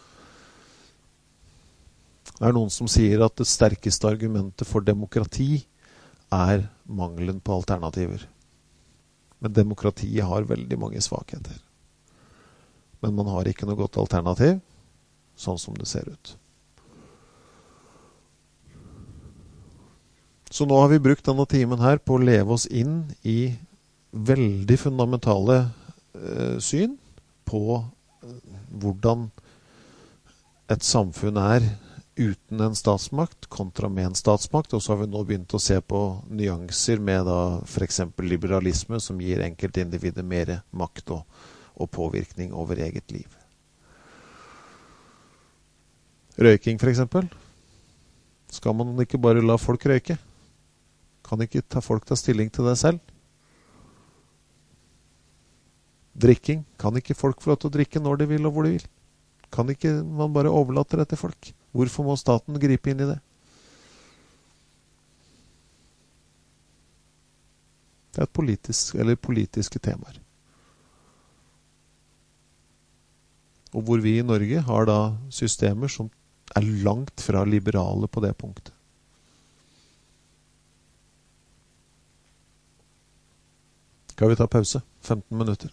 Det er noen som sier at det sterkeste argumentet for demokrati er mangelen på alternativer. Men demokratiet har veldig mange svakheter. Men man har ikke noe godt alternativ, sånn som det ser ut. Så nå har vi brukt denne timen her på å leve oss inn i veldig fundamentale eh, syn på eh, hvordan et samfunn er uten en statsmakt kontra med en statsmakt, og så har vi nå begynt å se på nyanser med da for eksempel liberalisme som gir enkeltindividet mer makt og, og påvirkning over eget liv. Røyking for eksempel. Skal man ikke bare la folk røyke? Kan ikke ta folk ta stilling til det selv? Drikking. Kan ikke folk få lov til å drikke når de vil og hvor de vil? Kan ikke man bare overlate det til folk? Hvorfor må staten gripe inn i det? Det er et politisk, eller politiske temaer. Og hvor vi i Norge har da systemer som er langt fra liberale på det punktet. Skal vi ta pause? femten minutter.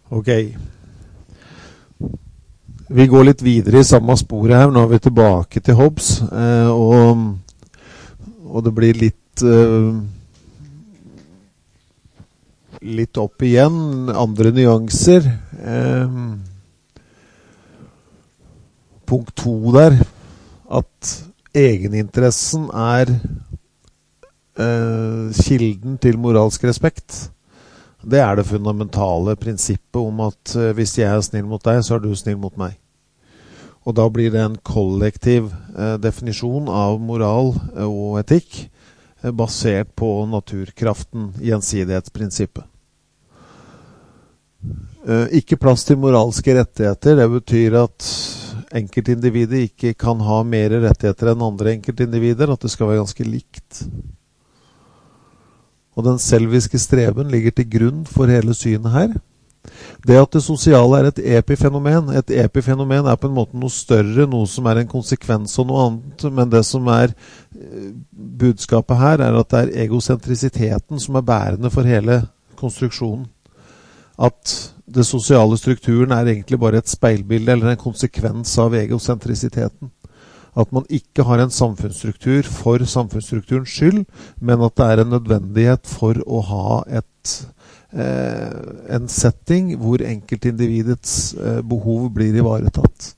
Ok. Vi går litt videre i samme sporet her. Nå er vi tilbake til Hobbes, eh, og, og det blir litt eh, litt opp igjen, andre nyanser. Eh, punkt to der, at egeninteressen er eh, kilden til moralsk respekt. Det er det fundamentale prinsippet om at uh, hvis jeg er snill mot deg, så er du snill mot meg. Og da blir det en kollektiv uh, definisjon av moral uh, og etikk uh, basert på naturkraften, gjensidighetsprinsippet. Uh, ikke plass til moralske rettigheter. Det betyr at enkeltindividet ikke kan ha mer rettigheter enn andre enkeltindivider, at det skal være ganske likt. Og den selviske streben ligger til grunn for hele synet her. Det at det sosiale er et epifenomen. Et epifenomen er på en måte noe større, noe som er en konsekvens av noe annet. Men det som er budskapet her, er at det er egocentrisiteten som er bærende for hele konstruksjonen. At det sosiale strukturen er egentlig bare et speilbilde eller en konsekvens av egocentrisiteten. At man ikke har en samfunnsstruktur for samfunnsstrukturens skyld, men at det er en nødvendighet for å ha et, eh, en setting hvor enkeltindividets eh, behov blir ivaretatt.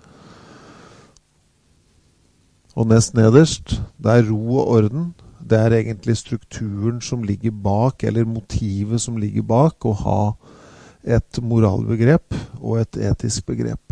Og nest nederst, det er ro og orden. Det er egentlig strukturen som ligger bak, eller motivet som ligger bak, å ha et moralbegrep og et etisk begrep.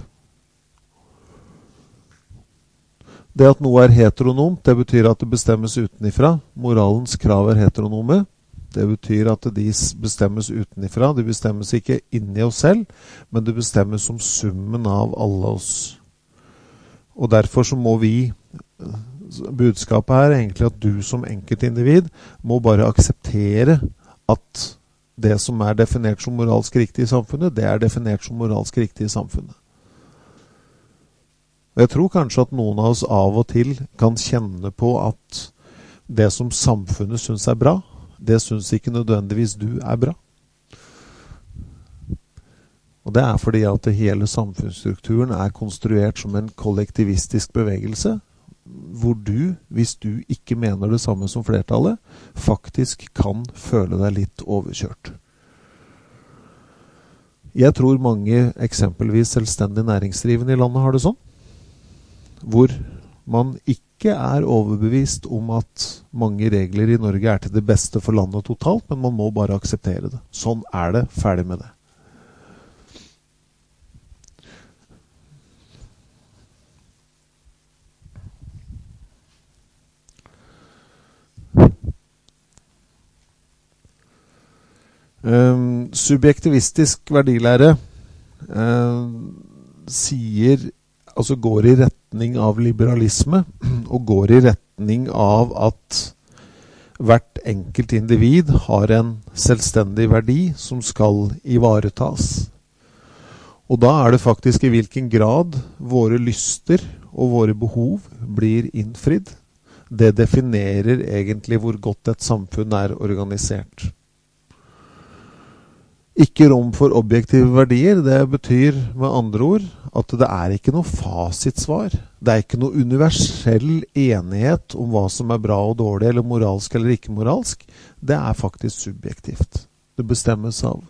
Det at noe er heteronomt, det betyr at det bestemmes utenifra. Moralens krav er heteronome. Det betyr at de bestemmes utenifra. De bestemmes ikke inni oss selv, men det bestemmes som summen av alle oss. Og derfor så må vi, budskapet her er egentlig at du som enkeltindivid må bare akseptere at det som er definert som moralsk riktig i samfunnet, det er definert som moralsk riktig i samfunnet. Og jeg tror kanskje at noen av oss av og til kan kjenne på at det som samfunnet synes er bra, det synes ikke nødvendigvis du er bra. Og det er fordi at hele samfunnsstrukturen er konstruert som en kollektivistisk bevegelse, hvor du, hvis du ikke mener det samme som flertallet, faktisk kan føle deg litt overkjørt. Jeg tror mange eksempelvis selvstendig næringsdrivende i landet har det sånn, hvor man ikke er overbevist om at mange regler i Norge er til det beste for landet totalt, men man må bare akseptere det. Sånn er det, ferdig med det. Um, subjektivistisk verdilære um, sier altså går i retning av liberalisme, og går i retning av at hvert enkelt individ har en selvstendig verdi som skal ivaretas. Og da er det faktisk i hvilken grad våre lyster og våre behov blir innfridd. Det definerer egentlig hvor godt et samfunn er organisert. Ikke rom for objektive verdier, det betyr med andre ord at det er ikke noe fasitsvar. Det er ikke noe universell enighet om hva som er bra og dårlig, eller moralsk eller ikke moralsk. Det er faktisk subjektivt. Det bestemmes av.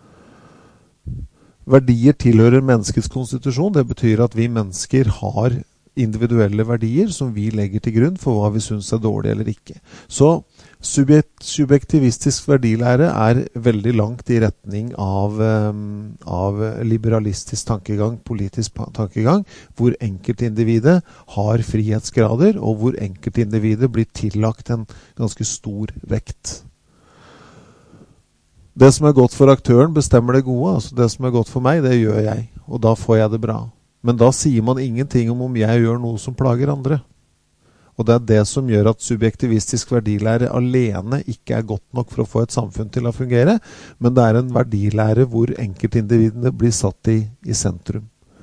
Verdier tilhører menneskets konstitusjon. Det betyr at vi mennesker har individuelle verdier som vi legger til grunn for hva vi synes er dårlig eller ikke. Så subjekt, subjektivistisk verdilære er veldig langt i retning av, um, av liberalistisk tankegang, politisk tankegang, hvor enkeltindividet har frihetsgrader, og hvor enkeltindividet blir tillagt en ganske stor vekt. Det som er godt for aktøren bestemmer det gode, altså det som er godt for meg, det gjør jeg, og da får jeg det bra. Men da sier man ingenting om om jeg gjør noe som plager andre. Og det er det som gjør at subjektivistisk verdilære alene ikke er godt nok for å få et samfunn til å fungere, men det er en verdilære hvor enkeltindividene blir satt i, i sentrum.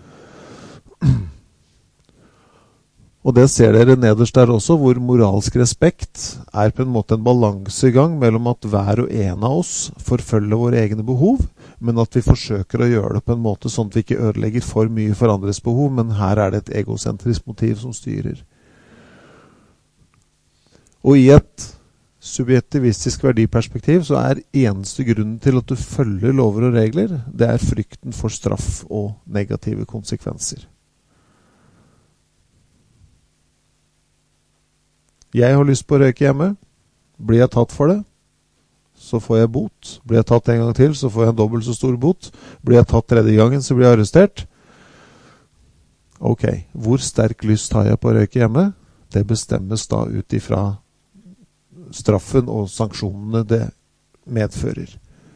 Og det ser dere nederst der også, hvor moralsk respekt er på en måte en balansegang mellom at hver og en av oss forfølger våre egne behov, men at vi forsøker å gjøre det på en måte sånn at vi ikke ødelegger for mye for andres behov, men her er det et egosentrisk motiv som styrer. Og i et subjektivistisk verdiperspektiv så er eneste grunnen til at du følger lover og regler, det er frykten for straff og negative konsekvenser. Jeg har lyst på å røyke hjemme. Blir jeg tatt for det, så får jeg bot. Blir jeg tatt en gang til, så får jeg en dobbelt så stor bot. Blir jeg tatt tredje gangen, så blir jeg arrestert. Ok, hvor sterk lyst har jeg på å røyke hjemme? Det bestemmes da ut ifra straffen og sanksjonene det medfører.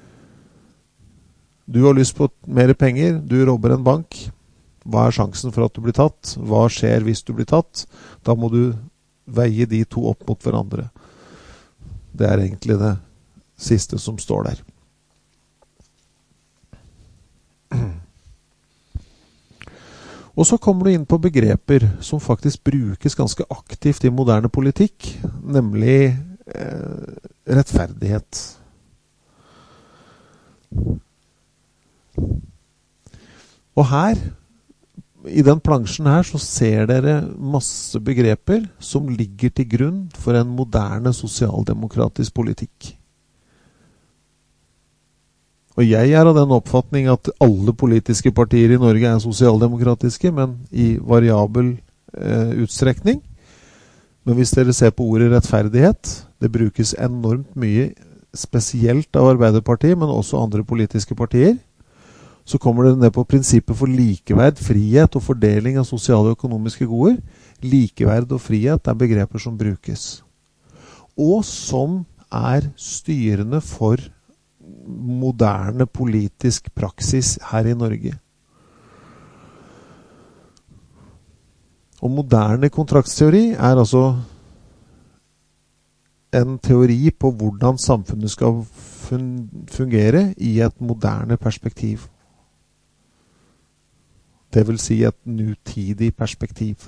Du har lyst på mer penger, du robber en bank. Hva er sjansen for at du blir tatt? Hva skjer hvis du blir tatt? Da må du veie de to opp mot hverandre. Det er egentlig det siste som står der. Og så kommer du inn på begreper som faktisk brukes ganske aktivt i moderne politikk, nemlig eh, rettferdighet. Og her, i den plansjen her, så ser dere masse begreper som ligger til grunn for en moderne sosialdemokratisk politikk. Og jeg er av den oppfatning at alle politiske partier i Norge er sosialdemokratiske, men i variabel eh, utstrekning. Men hvis dere ser på ordet rettferdighet, det brukes enormt mye, spesielt av Arbeiderpartiet, men også andre politiske partier, så kommer det ned på prinsippet for likeverd, frihet og fordeling av sosiale og økonomiske goder. Likeverd og frihet er begreper som brukes. Og som er styrende for moderne politisk praksis her i Norge. Og moderne kontraktsteori er altså en teori på hvordan samfunnet skal fungere i et moderne perspektiv. Det vil si et nutidig perspektiv.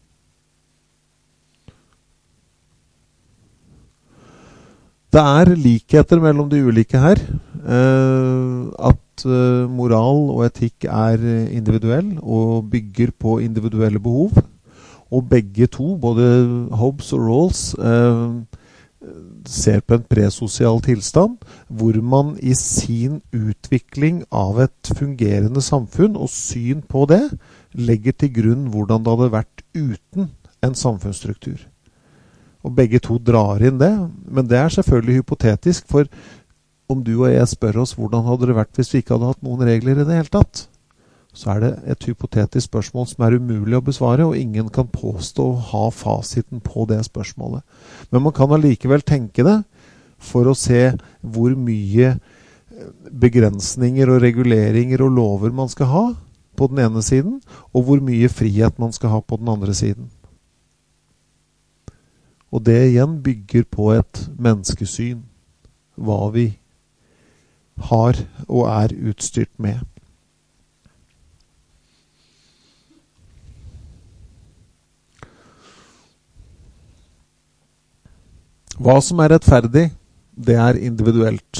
Det er likheter mellom de ulike her. Eh, at eh, moral og etikk er individuell og bygger på individuelle behov. Og begge to, både Hobbes og Rawls, eh, ser på en presosial tilstand, hvor man i sin utvikling av et fungerende samfunn og syn på det, legger til grunn hvordan det hadde vært uten en samfunnsstruktur. Og begge to drar inn det, men det er selvfølgelig hypotetisk, for om du og jeg spør oss hvordan hadde det vært hvis vi ikke hadde hatt noen regler i det hele tatt, så er det et hypotetisk spørsmål som er umulig å besvare, og ingen kan påstå å ha fasiten på det spørsmålet. Men man kan allikevel tenke det for å se hvor mye begrensninger og reguleringer og lover man skal ha på den ene siden, og hvor mye frihet man skal ha på den andre siden. Og det igjen bygger på et menneskesyn, hva vi har og er utstyrt med. Hva som er rettferdig, det er individuelt.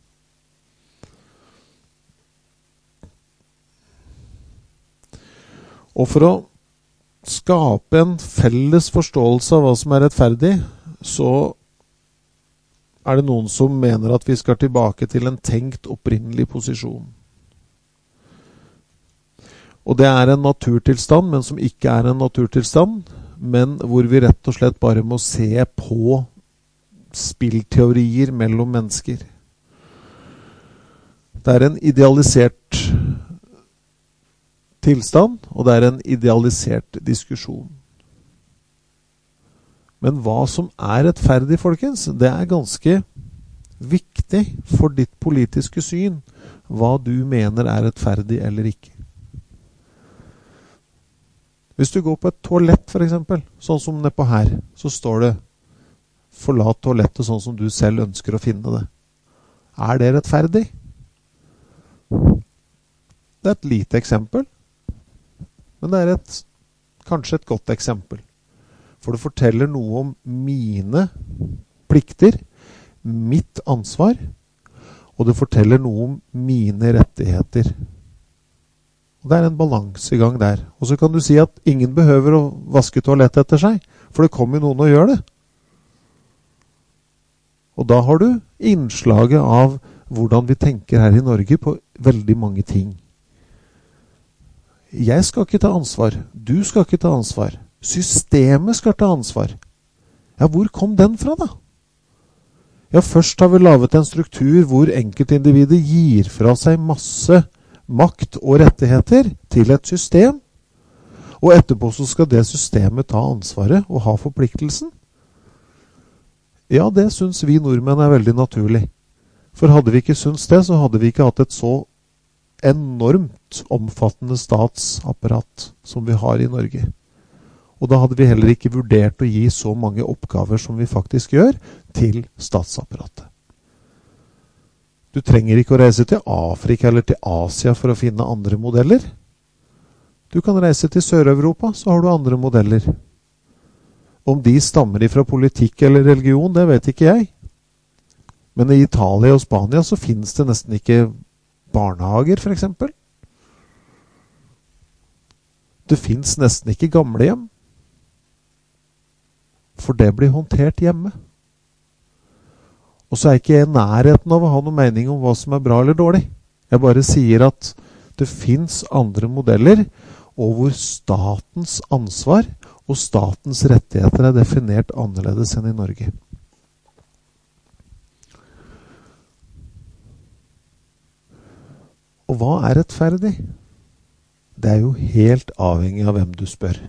Og for å skape en felles forståelse av hva som er rettferdig, så er det noen som mener at vi skal tilbake til en tenkt opprinnelig posisjon. Og det er en naturtilstand, men som ikke er en naturtilstand, men hvor vi rett og slett bare må se på spillteorier mellom mennesker. Det er en idealisert tilstand, og det er en idealisert diskusjon. Men hva som er rettferdig, folkens, det er ganske viktig for ditt politiske syn, hva du mener er rettferdig eller ikke. Hvis du går på et toalett, for eksempel, sånn som nedpå her, så står det forlat toalettet sånn som du selv ønsker å finne det. Er det rettferdig? Det er et lite eksempel, men det er et, kanskje et godt eksempel. For det forteller noe om mine plikter, mitt ansvar, og det forteller noe om mine rettigheter. Og det er en balansegang der. Og så kan du si at ingen behøver å vaske toalett etter seg, for det kommer jo noen og gjør det. Og da har du innslaget av hvordan vi tenker her i Norge på veldig mange ting. Jeg skal ikke ta ansvar. Du skal ikke ta ansvar. Systemet skal ta ansvar. Ja, hvor kom den fra da? Ja, først har vi lavet en struktur hvor enkeltindividet gir fra seg masse makt og rettigheter til et system, og etterpå så skal det systemet ta ansvaret og ha forpliktelsen. Ja, det synes vi nordmenn er veldig naturlig. For hadde vi ikke syntes det, så hadde vi ikke hatt et så enormt omfattende statsapparat som vi har i Norge. Og da hadde vi heller ikke vurdert å gi så mange oppgaver som vi faktisk gjør til statsapparatet. Du trenger ikke å reise til Afrika eller til Asia for å finne andre modeller. Du kan reise til Sør-Europa, så har du andre modeller. Om de stammer ifra politikk eller religion, det vet ikke jeg. Men i Italia og Spania så finnes det nesten ikke barnehager, for eksempel. Det finnes nesten ikke gamlehjem. For det blir håndtert hjemme. Og så er ikke jeg i nærheten av å ha noen mening om hva som er bra eller dårlig. Jeg bare sier at det finnes andre modeller, og hvor statens ansvar og statens rettigheter er definert annerledes enn i Norge. Og hva er rettferdig? Det er jo helt avhengig av hvem du spør.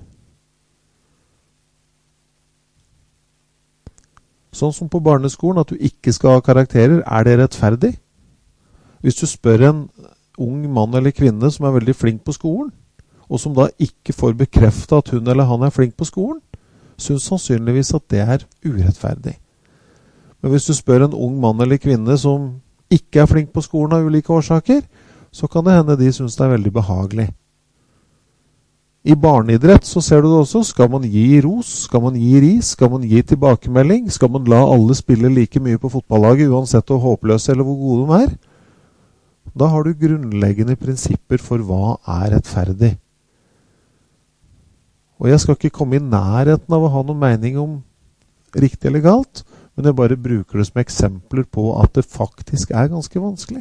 Sånn som på barneskolen, at du ikke skal ha karakterer, er det rettferdig? Hvis du spør en ung mann eller kvinne som er veldig flink på skolen, og som da ikke får bekreftet at hun eller han er flink på skolen, synes sannsynligvis at det er urettferdig. Men hvis du spør en ung mann eller kvinne som ikke er flink på skolen av ulike årsaker, så kan det hende de synes det er veldig behagelig. I barneidrett så ser du det også. Skal man gi ros? Skal man gi ris? Skal man gi tilbakemelding? Skal man la alle spille like mye på fotballaget, uansett hvor håpløse eller hvor gode de er? Da har du grunnleggende prinsipper for hva er rettferdig. Og jeg skal ikke komme i nærheten av å ha noen mening om riktig eller galt, men jeg bare bruker det som eksempler på at det faktisk er ganske vanskelig.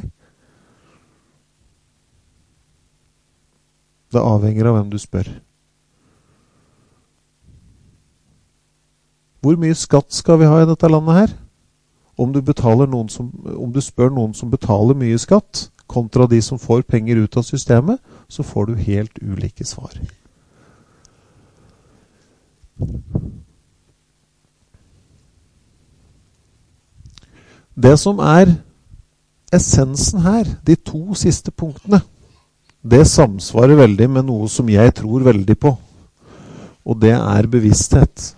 Det avhenger av hvem du spør. Hvor mye skatt skal vi ha i dette landet her? Om du, betaler noen som, om du spør noen som betaler mye skatt, kontra de som får penger ut av systemet, så får du helt ulike svar. Det som er essensen her, de to siste punktene, det samsvarer veldig med noe som jeg tror veldig på, og det er bevissthet.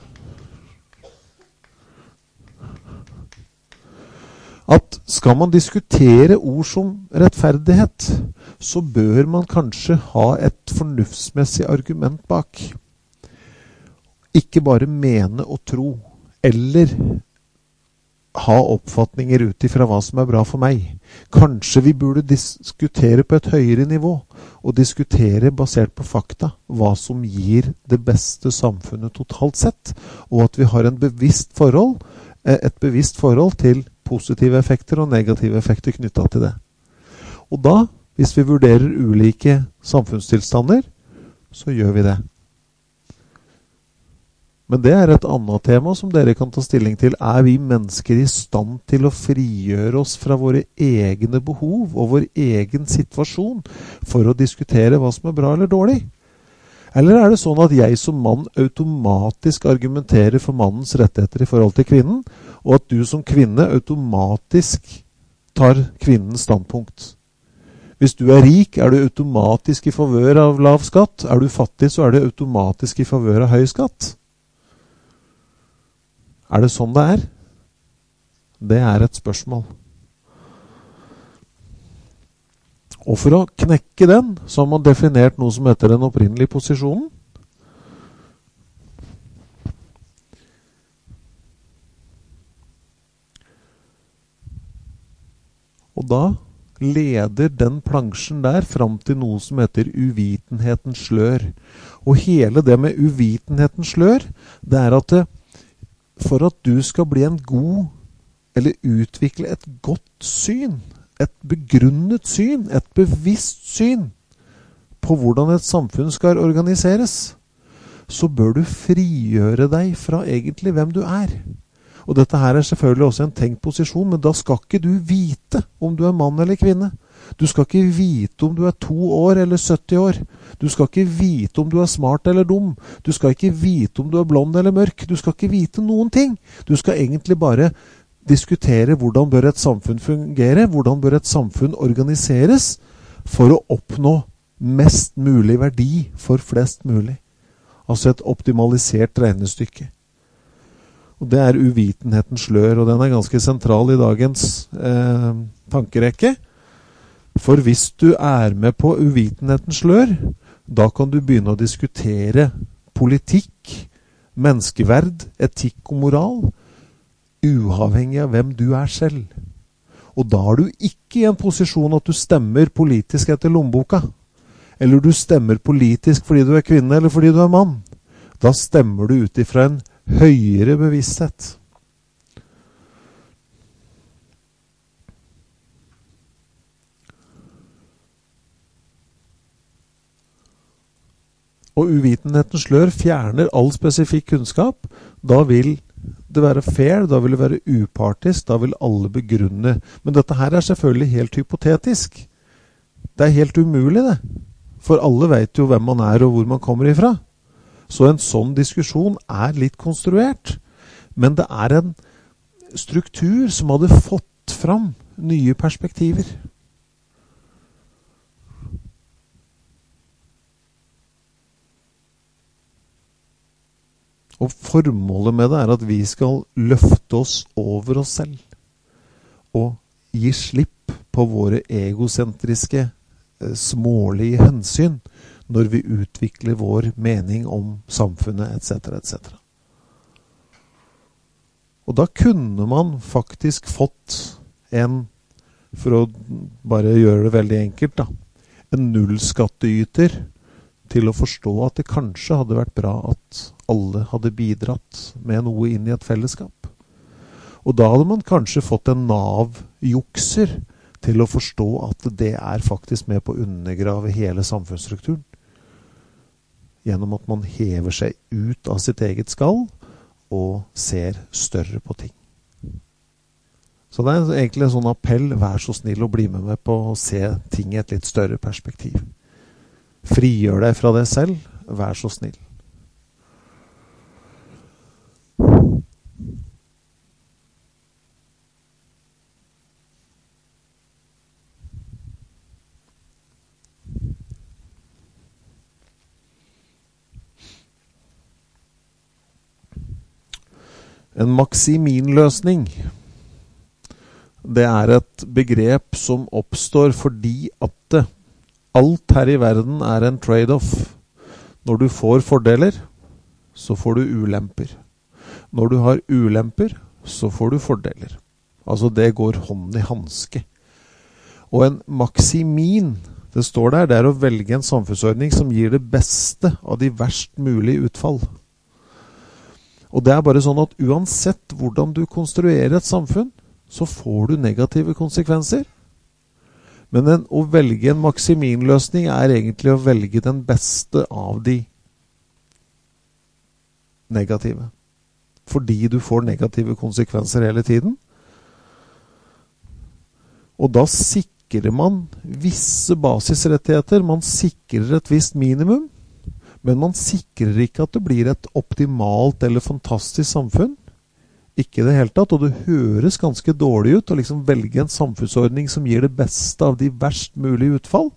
At skal man diskutere ord som rettferdighet, så bør man kanskje ha et fornuftsmessig argument bak. Ikke bare mene og tro, eller ha oppfatninger ut ifra hva som er bra for meg. Kanskje vi burde diskutere på et høyere nivå, og diskutere basert på fakta hva som gir det beste samfunnet totalt sett, og at vi har en bevisst forhold, et bevisst forhold til positive effekter og negative effekter knyttet til det. Og da, hvis vi vurderer ulike samfunnstilstander, så gjør vi det. Men det er et annet tema som dere kan ta stilling til. Er vi mennesker i stand til å frigjøre oss fra våre egne behov og vår egen situasjon for å diskutere hva som er bra eller dårlig? Eller er det sånn at jeg som mann automatisk argumenterer for mannens rettigheter i forhold til kvinnen, og at du som kvinne automatisk tar kvinnens standpunkt? Hvis du er rik, er du automatisk i favør av lav skatt. Er du fattig, så er du automatisk i favør av høy skatt. Er det sånn det er? Det er et spørsmål. Og for å knekke den, så har man definert noe som heter den opprinnelige posisjonen. Og da leder den plansjen der fram til noe som heter uvitenhetens slør. Og hele det med uvitenhetens slør, det er at det, for at du skal bli en god, eller utvikle et godt syn, et begrunnet syn, et bevisst syn på hvordan et samfunn skal organiseres, så bør du frigjøre deg fra egentlig hvem du er. Og dette her er selvfølgelig også en tenkt posisjon, men da skal ikke du vite om du er mann eller kvinne. Du skal ikke vite om du er to år eller sytti år. Du skal ikke vite om du er smart eller dum. Du skal ikke vite om du er blond eller mørk. Du skal ikke vite noen ting. Du skal egentlig bare diskutere hvordan bør et samfunn fungere, hvordan bør et samfunn organiseres for å oppnå mest mulig verdi for flest mulig. Altså et optimalisert regnestykke. Og det er uvitenhetens slør, og den er ganske sentral i dagens eh, tankerekke. For hvis du er med på uvitenhetens slør, da kan du begynne å diskutere politikk, menneskeverd, etikk og moral, uavhengig av hvem du er selv. Og da er du ikke i en posisjon at du stemmer politisk etter lommeboka, eller du stemmer politisk fordi du er kvinne eller fordi du er mann. Da stemmer du ut ifra en høyere bevissthet. Og uvitenhetens slør fjerner all spesifikk kunnskap. Da vil det være fair, da vil det være upartisk, da vil alle begrunne. Men dette her er selvfølgelig helt hypotetisk. Det er helt umulig det. For alle vet jo hvem man er og hvor man kommer ifra. Så en sånn diskusjon er litt konstruert. Men det er en struktur som hadde fått fram nye perspektiver. Og formålet med det er at vi skal løfte oss over oss selv og gi slipp på våre egosentriske, smålige hensyn når vi utvikler vår mening om samfunnet, et cetera, et cetera. Og da kunne man faktisk fått en, for å bare gjøre det veldig enkelt da, en nullskatteyter til å forstå at det kanskje hadde vært bra at alle hadde bidratt med noe inn i et fellesskap. Og da hadde man kanskje fått en Nav-jukser til å forstå at det er faktisk med på å undergrave hele samfunnsstrukturen. Gjennom at man hever seg ut av sitt eget skall og ser større på ting. Så det er egentlig en sånn appell, vær så snill å bli med meg på å se ting i et litt større perspektiv. Frigjør deg fra deg selv, vær så snill. En maksiminløsning, det er et begrep som oppstår fordi at det, alt her i verden er en trade-off. Når du får fordeler, så får du ulemper. Når du har ulemper, så får du fordeler. Altså det går hånd i handske. Og en maksimin, det står der, det er å velge en samfunnsordning som gir det beste av de verst mulige utfall. Og det er bare sånn at uansett hvordan du konstruerer et samfunn, så får du negative konsekvenser. Men en, å velge en maksiminløsning er egentlig å velge den beste av de negative. Fordi du får negative konsekvenser hele tiden. Og da sikrer man visse basisrettigheter, man sikrer et visst minimum, men man sikrer ikke at det blir et optimalt eller fantastisk samfunn. Ikke i det hele tatt, og det høres ganske dårlig ut å liksom velge en samfunnsordning som gir det beste av de verst mulige utfall.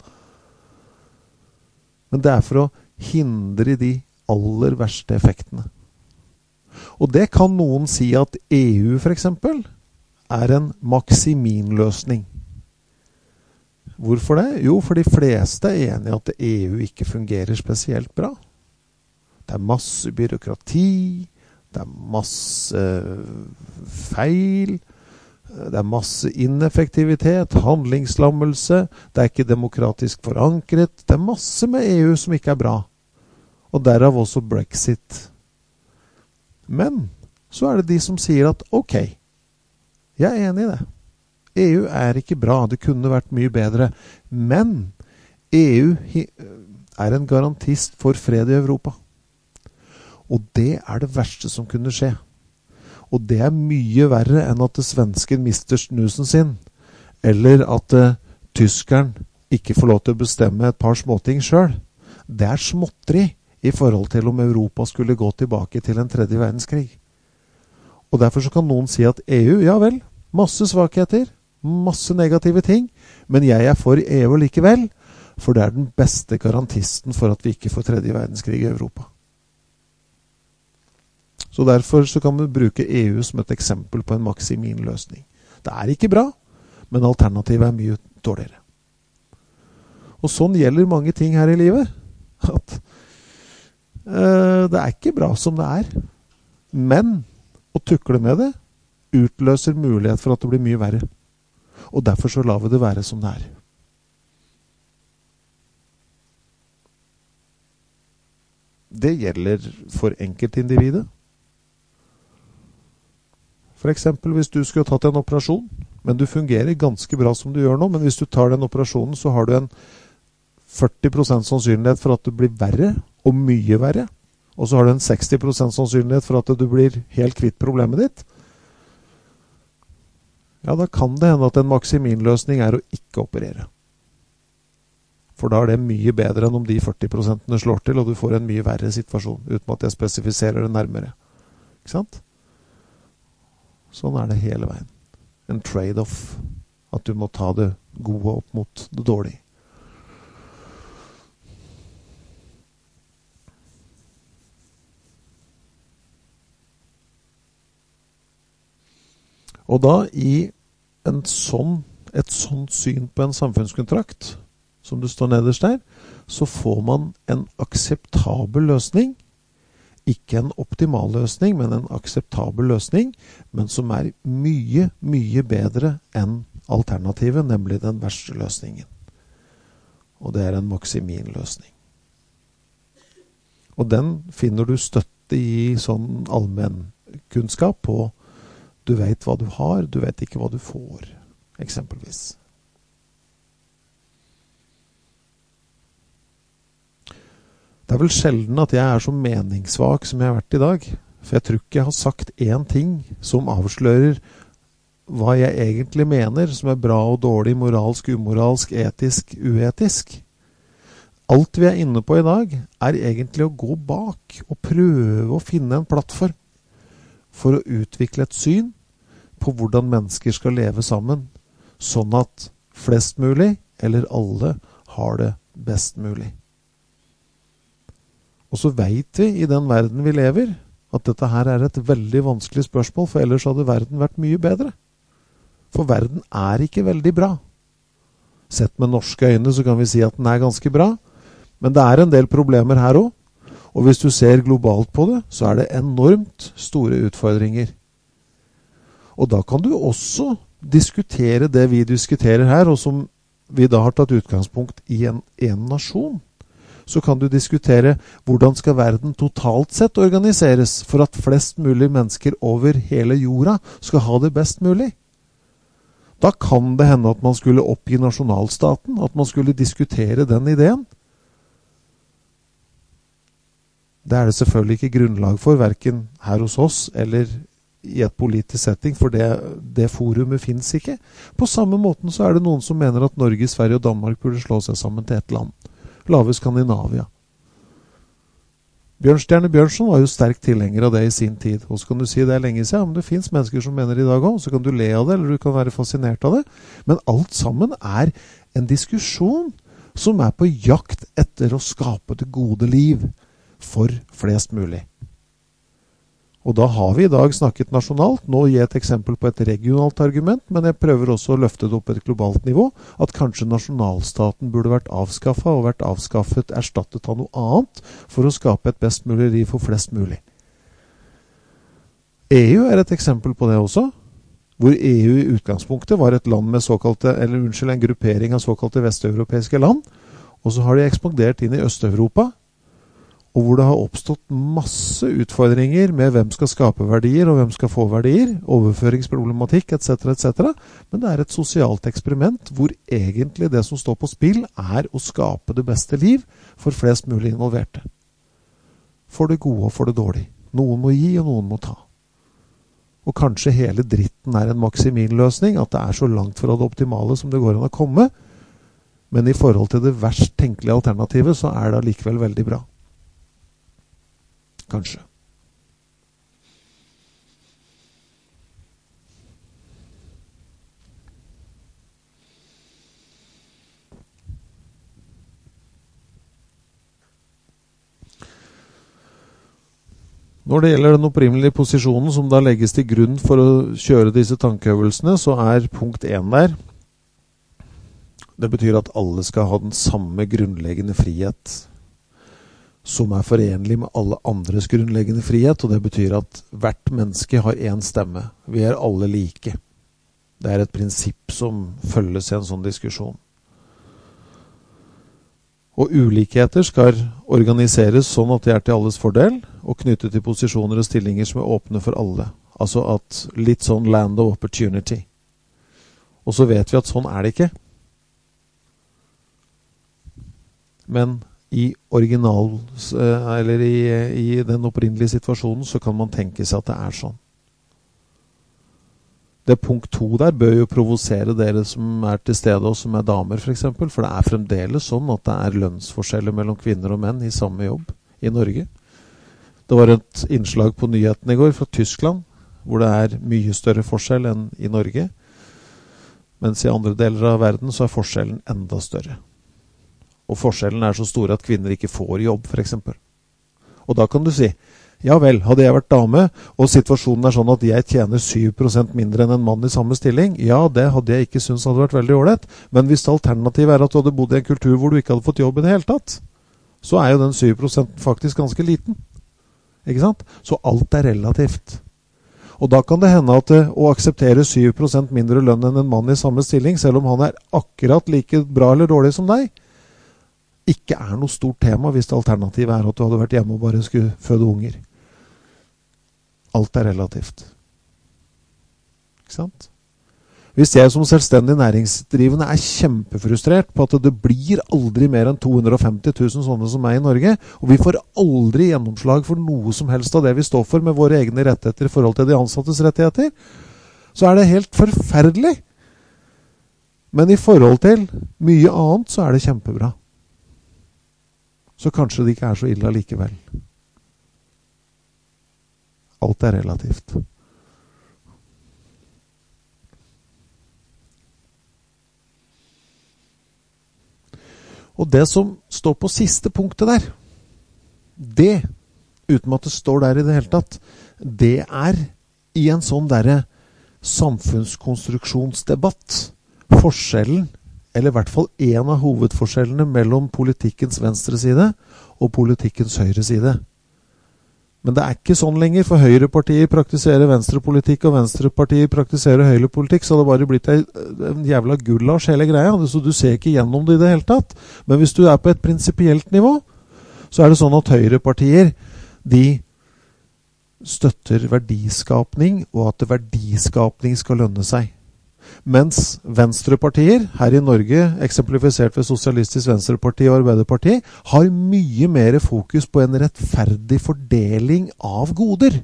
Men det er for å hindre de aller verste effektene. Og det kan noen si at E U for eksempel er en maksiminløsning. Hvorfor det? Jo, for de fleste er enige i at E U ikke fungerer spesielt bra. Det er masse byråkrati, det er masse feil, Det er masse ineffektivitet, handlingslammelse, det er ikke demokratisk forankret, det er masse med E U som ikke er bra. Og derav også Brexit. Men så er det de som sier at ok, jeg er enig i det. E U er ikke bra, det kunne vært mye bedre. Men E U er en garantist for fred i Europa. Og det er det verste som kunne skje. Og det er mye verre enn at det svensken mister snusen sin, eller at uh, tyskeren ikke får lov til å bestemme et par småting selv. Det er småtteri i forhold til om Europa skulle gå tilbake til en tredje verdenskrig. Og derfor så kan noen si at E U, ja vel, masse svakheter, masse negative ting, men jeg er for E U likevel, for det er den beste garantisten for at vi ikke får tredje verdenskrig i Europa. Så derfor så kan vi bruke E U som et eksempel på en Maximin-løsning. Det er ikke bra, men alternativet er mye dårligere. Og sånn gjelder mange ting her i livet. At øh, det er ikke bra som det er. Men å tukle med det utløser mulighet for at det blir mye verre. Og derfor så lar vi det være som det er. Det gjelder for enkeltindividet. For eksempel hvis du skulle tatt en operasjon, men du fungerer ganske bra som du gjør nå, men hvis du tar den operasjonen så har du en førti prosent sannsynlighet for at du blir verre, og mye verre. Og så har du en seksti prosent sannsynlighet for at du blir helt kvitt problemet ditt. Ja, da kan det hende at en Maximin-løsning er å ikke operere. For da er det mye bedre enn om de førti prosentene slår til, og du får en mye verre situasjon, uten at jeg spesifiserer det nærmere. Ikke sant? Sånn er det hele veien. En trade-off. At du må ta det gode opp mot det dårlige. Og da i en sånn, et sånt syn på en samfunnskontrakt, som det står nederst der, så får man en akseptabel løsning. Ikke en optimal løsning, men en akseptabel løsning, men som er mye, mye bedre enn alternativet, nemlig den verste løsningen. Og det er en Maximin-løsning. Og den finner du støtte i sånn allmenn kunnskap på du vet hva du har, du vet ikke hva du får, eksempelvis. Det er vel sjelden at jeg er så meningssvak som jeg har vært i dag, for jeg tror ikke jeg har sagt en ting som avslører hva jeg egentlig mener, som er bra og dårlig, moralsk, umoralsk, etisk, uetisk. Alt vi er inne på i dag er egentlig å gå bak og prøve å finne en plattform for å utvikle et syn på hvordan mennesker skal leve sammen, sånn at flest mulig, eller alle, har det best mulig. Og så vet vi i den verden vi lever at dette her er et veldig vanskelig spørsmål, for ellers hadde verden vært mye bedre. For verden er ikke veldig bra. Sett med norske øyne så kan vi si at den er ganske bra, men det er en del problemer her også. Og hvis du ser globalt på det, så er det enormt store utfordringer. Og da kan du også diskutere det vi diskuterer her, og som vi da har tatt utgangspunkt i en, en nasjon. Så kan du diskutere hvordan skal verden totalt sett organiseres for at flest mulig mennesker over hele jorda skal ha det best mulig. Da kan det hende at man skulle oppgi nasjonalstaten, at man skulle diskutere den ideen. Det er det selvfølgelig ikke grunnlag for, hverken her hos oss eller i et politisk setting, for det, det forumet finnes ikke. På samme måten så er det noen som mener at Norge, Sverige og Danmark burde slå seg sammen til et land. Lave Skandinavia. Bjørnstjerne Bjørnson var jo sterk tilhenger av det i sin tid. Og så kan du si det er lenge siden, men det finnes mennesker som mener i dag også, så kan du le av det, eller du kan være fascinert av det. Men alt sammen er en diskusjon som er på jakt etter å skape det gode liv for flest mulig. Og da har vi i dag snakket nasjonalt. Nå gir jeg et eksempel på et regionalt argument, men jeg prøver også å løfte det opp på et globalt nivå, at kanskje nasjonalstaten burde vært avskaffet, og vært avskaffet, erstattet av noe annet, for å skape et best mulig liv for flest mulig. E U er et eksempel på det også. hvor E U i utgangspunktet var et land med såkalte, eller unnskyld, en gruppering av såkalte vesteuropeiske land, og så har de ekspandert inn i Øst-Europa, og hvor det har oppstått masse utfordringer med hvem skal skape verdier og hvem skal få verdier, overføringsproblematikk, et cetera et cetera. Men det er et sosialt eksperiment hvor egentlig det som står på spill er å skape det beste liv for flest mulig involverte. For det gode og for det dårlige. Noen må gi og noen må ta. Og kanskje hele dritten er en maksiminløsning, at det er så langt fra det optimale som det går an å komme, men i forhold til det verst tenkelige alternativet så er det likevel veldig bra. Kanskje. Når det gjelder den opprinnelige posisjonen som da legges til grunn for å kjøre disse tankeøvelsene, så er punkt én der. Det betyr at alle skal ha den samme grunnleggende frihet som er forenlig med alle andres grunnleggende frihet, og det betyr at hvert menneske har en stemme. Vi er alle like. Det er et prinsipp som følges i en sånn diskusjon. Og ulikheter skal organiseres sånn at de er til alles fordel, og knyttet til posisjoner og stillinger som er åpne for alle. Altså at litt sånn land of opportunity. Og så vet vi at sånn er det ikke. Men i original, eller i, i den opprinnelige situasjonen, så kan man tenke seg at det er sånn. Det punkt to der bør jo provosere dere som er til stede og som er damer for eksempel, for det er fremdeles sånn at det er lønnsforskjeller mellom kvinner og menn i samme jobb i Norge. Det var et innslag på nyheten i går fra Tyskland, hvor det er mye større forskjell enn i Norge, mens i andre deler av verden så er forskjellen enda større. Og forskjellen er så stor at kvinner ikke får jobb, for eksempel. Og da kan du si, ja vel, hadde jeg vært dame, og situasjonen er sånn at jeg tjener syv prosent mindre enn en mann i samme stilling, ja, det hadde jeg ikke syntes hadde vært veldig ordentlig. Men hvis alternativet er at du hadde bodd i en kultur hvor du ikke hadde fått jobb i det hele tatt, så er jo den syv prosent faktisk ganske liten. Ikke sant? Så alt er relativt. Og da kan det hende at å akseptere syv prosent mindre lønn enn en mann i samme stilling, selv om han er akkurat like bra eller dårlig som deg, ikke er noe stort tema hvis alternativet er at du hadde vært hjemme og bare skulle føde unger. Alt er relativt. Ikke sant? Hvis jeg som selvstendig næringsdrivende er kjempefrustrert på at det blir aldri mer enn to hundre og femti tusen sånne som meg i Norge, og vi får aldri gjennomslag for noe som helst av det vi står for med våre egne rettigheter i forhold til de ansattes rettigheter, så er det helt forferdelig. Men i forhold til mye annet så er det kjempebra. Så kanskje det ikke er så ille likevel. Alt er relativt. Og det som står på siste punktet der, det, uten at det står der i det hele tatt, det er i en sånn derre samfunnskonstruksjonsdebatt forskjellen, eller i hvert fall en av hovedforskjellene mellom politikkens venstre side og politikkens høyre side. Men det er ikke sånn lenger, for høyrepartiet praktiserer venstrepolitikk og venstrepartiet praktiserer høyrepolitikk, så det har bare blitt en, en jævla gullasj hele greia, så du ser ikke gjennom det i det hele tatt. Men hvis du er på et prinsipielt nivå, så er det sånn at høyrepartier, de støtter verdiskapning, og at verdiskapning skal lønne seg. Mens venstrepartier, her i Norge, eksemplifisert ved Sosialistisk Venstreparti og Arbeiderparti, har mye mer fokus på en rettferdig fordeling av goder.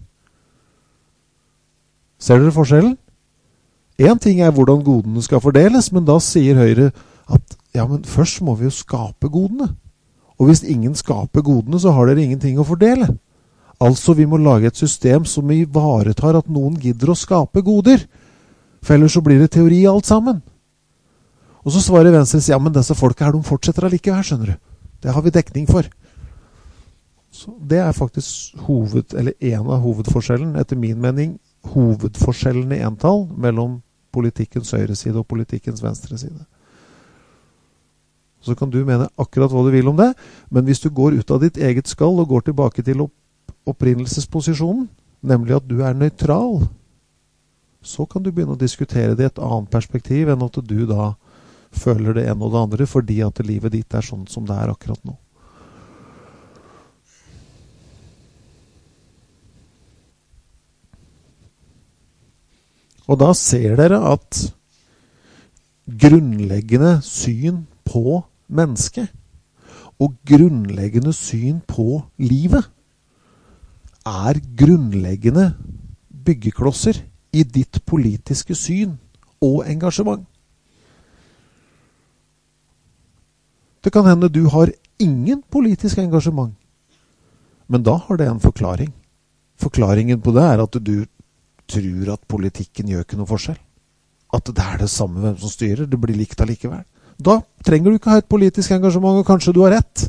Ser dere forskjellen? En ting er hvordan godene skal fordeles, men da sier Høyre at ja, men først må vi jo skape godene. Og hvis ingen skaper godene, så har dere ingenting å fordele. Altså, vi må lage et system som ivaretar at noen gidder å skape goder. For ellers så blir det teori alt sammen. Og så svarer Venstre, ja, men disse folka her, de fortsetter allikevel, skjønner du. Det har vi dekning for. Så det er faktisk hoved, eller en av hovedforskjellen, etter min mening, hovedforskjellen i entall mellom politikkens høyre side og politikkens venstre side. Så kan du mene akkurat hva du vil om det, men hvis du går ut av ditt eget skall og går tilbake til opp opprinnelsesposisjonen, nemlig at du er nøytral, så kan du begynne å diskutere det i et annet perspektiv enn at du da føler det ene og det andre fordi at livet ditt er sånn som det er akkurat nå. Og da ser dere at grunnleggende syn på mennesket og grunnleggende syn på livet er grunnleggende byggeklosser i ditt politiske syn og engasjement. Det kan hende du har ingen politisk engasjement, men da har det en forklaring. Forklaringen på det er at du tror at politikken gjør ikke noe forskjell. At det er det samme hvem som styrer, det blir likt allikevel. Da trenger du ikke ha et politisk engasjement, og kanskje du har rett.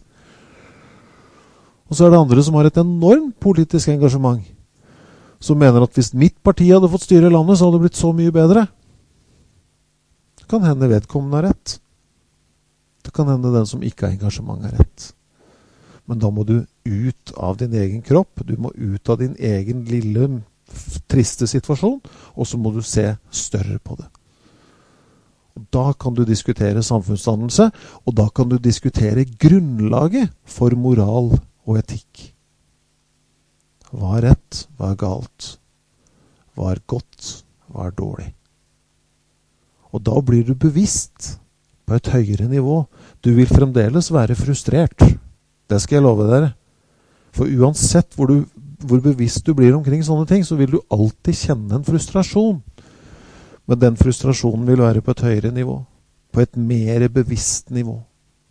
Og så er det andre som har et enormt politisk engasjement, som mener at hvis mitt parti hadde fått styre landet, så hadde det blitt så mye bedre. Det kan hende vedkommende har rett. Det kan hende den som ikke har engasjement har rett. Men da må du ut av din egen kropp, du må ut av din egen lille triste situasjon, og så må du se større på det. Og da kan du diskutere samfunnsdannelse, og da kan du diskutere grunnlaget for moral og etikk. Hva er rett? Hva er galt? Hva er godt? Hva er dårlig? Og da blir du bevisst på et høyere nivå. Du vil fremdeles være frustrert. Det skal jeg love dere. For uansett hvor, du, hvor bevisst du blir omkring sånne ting, så vil du alltid kjenne en frustrasjon. Men den frustrasjonen vil være på et høyere nivå. På et mer bevisst nivå.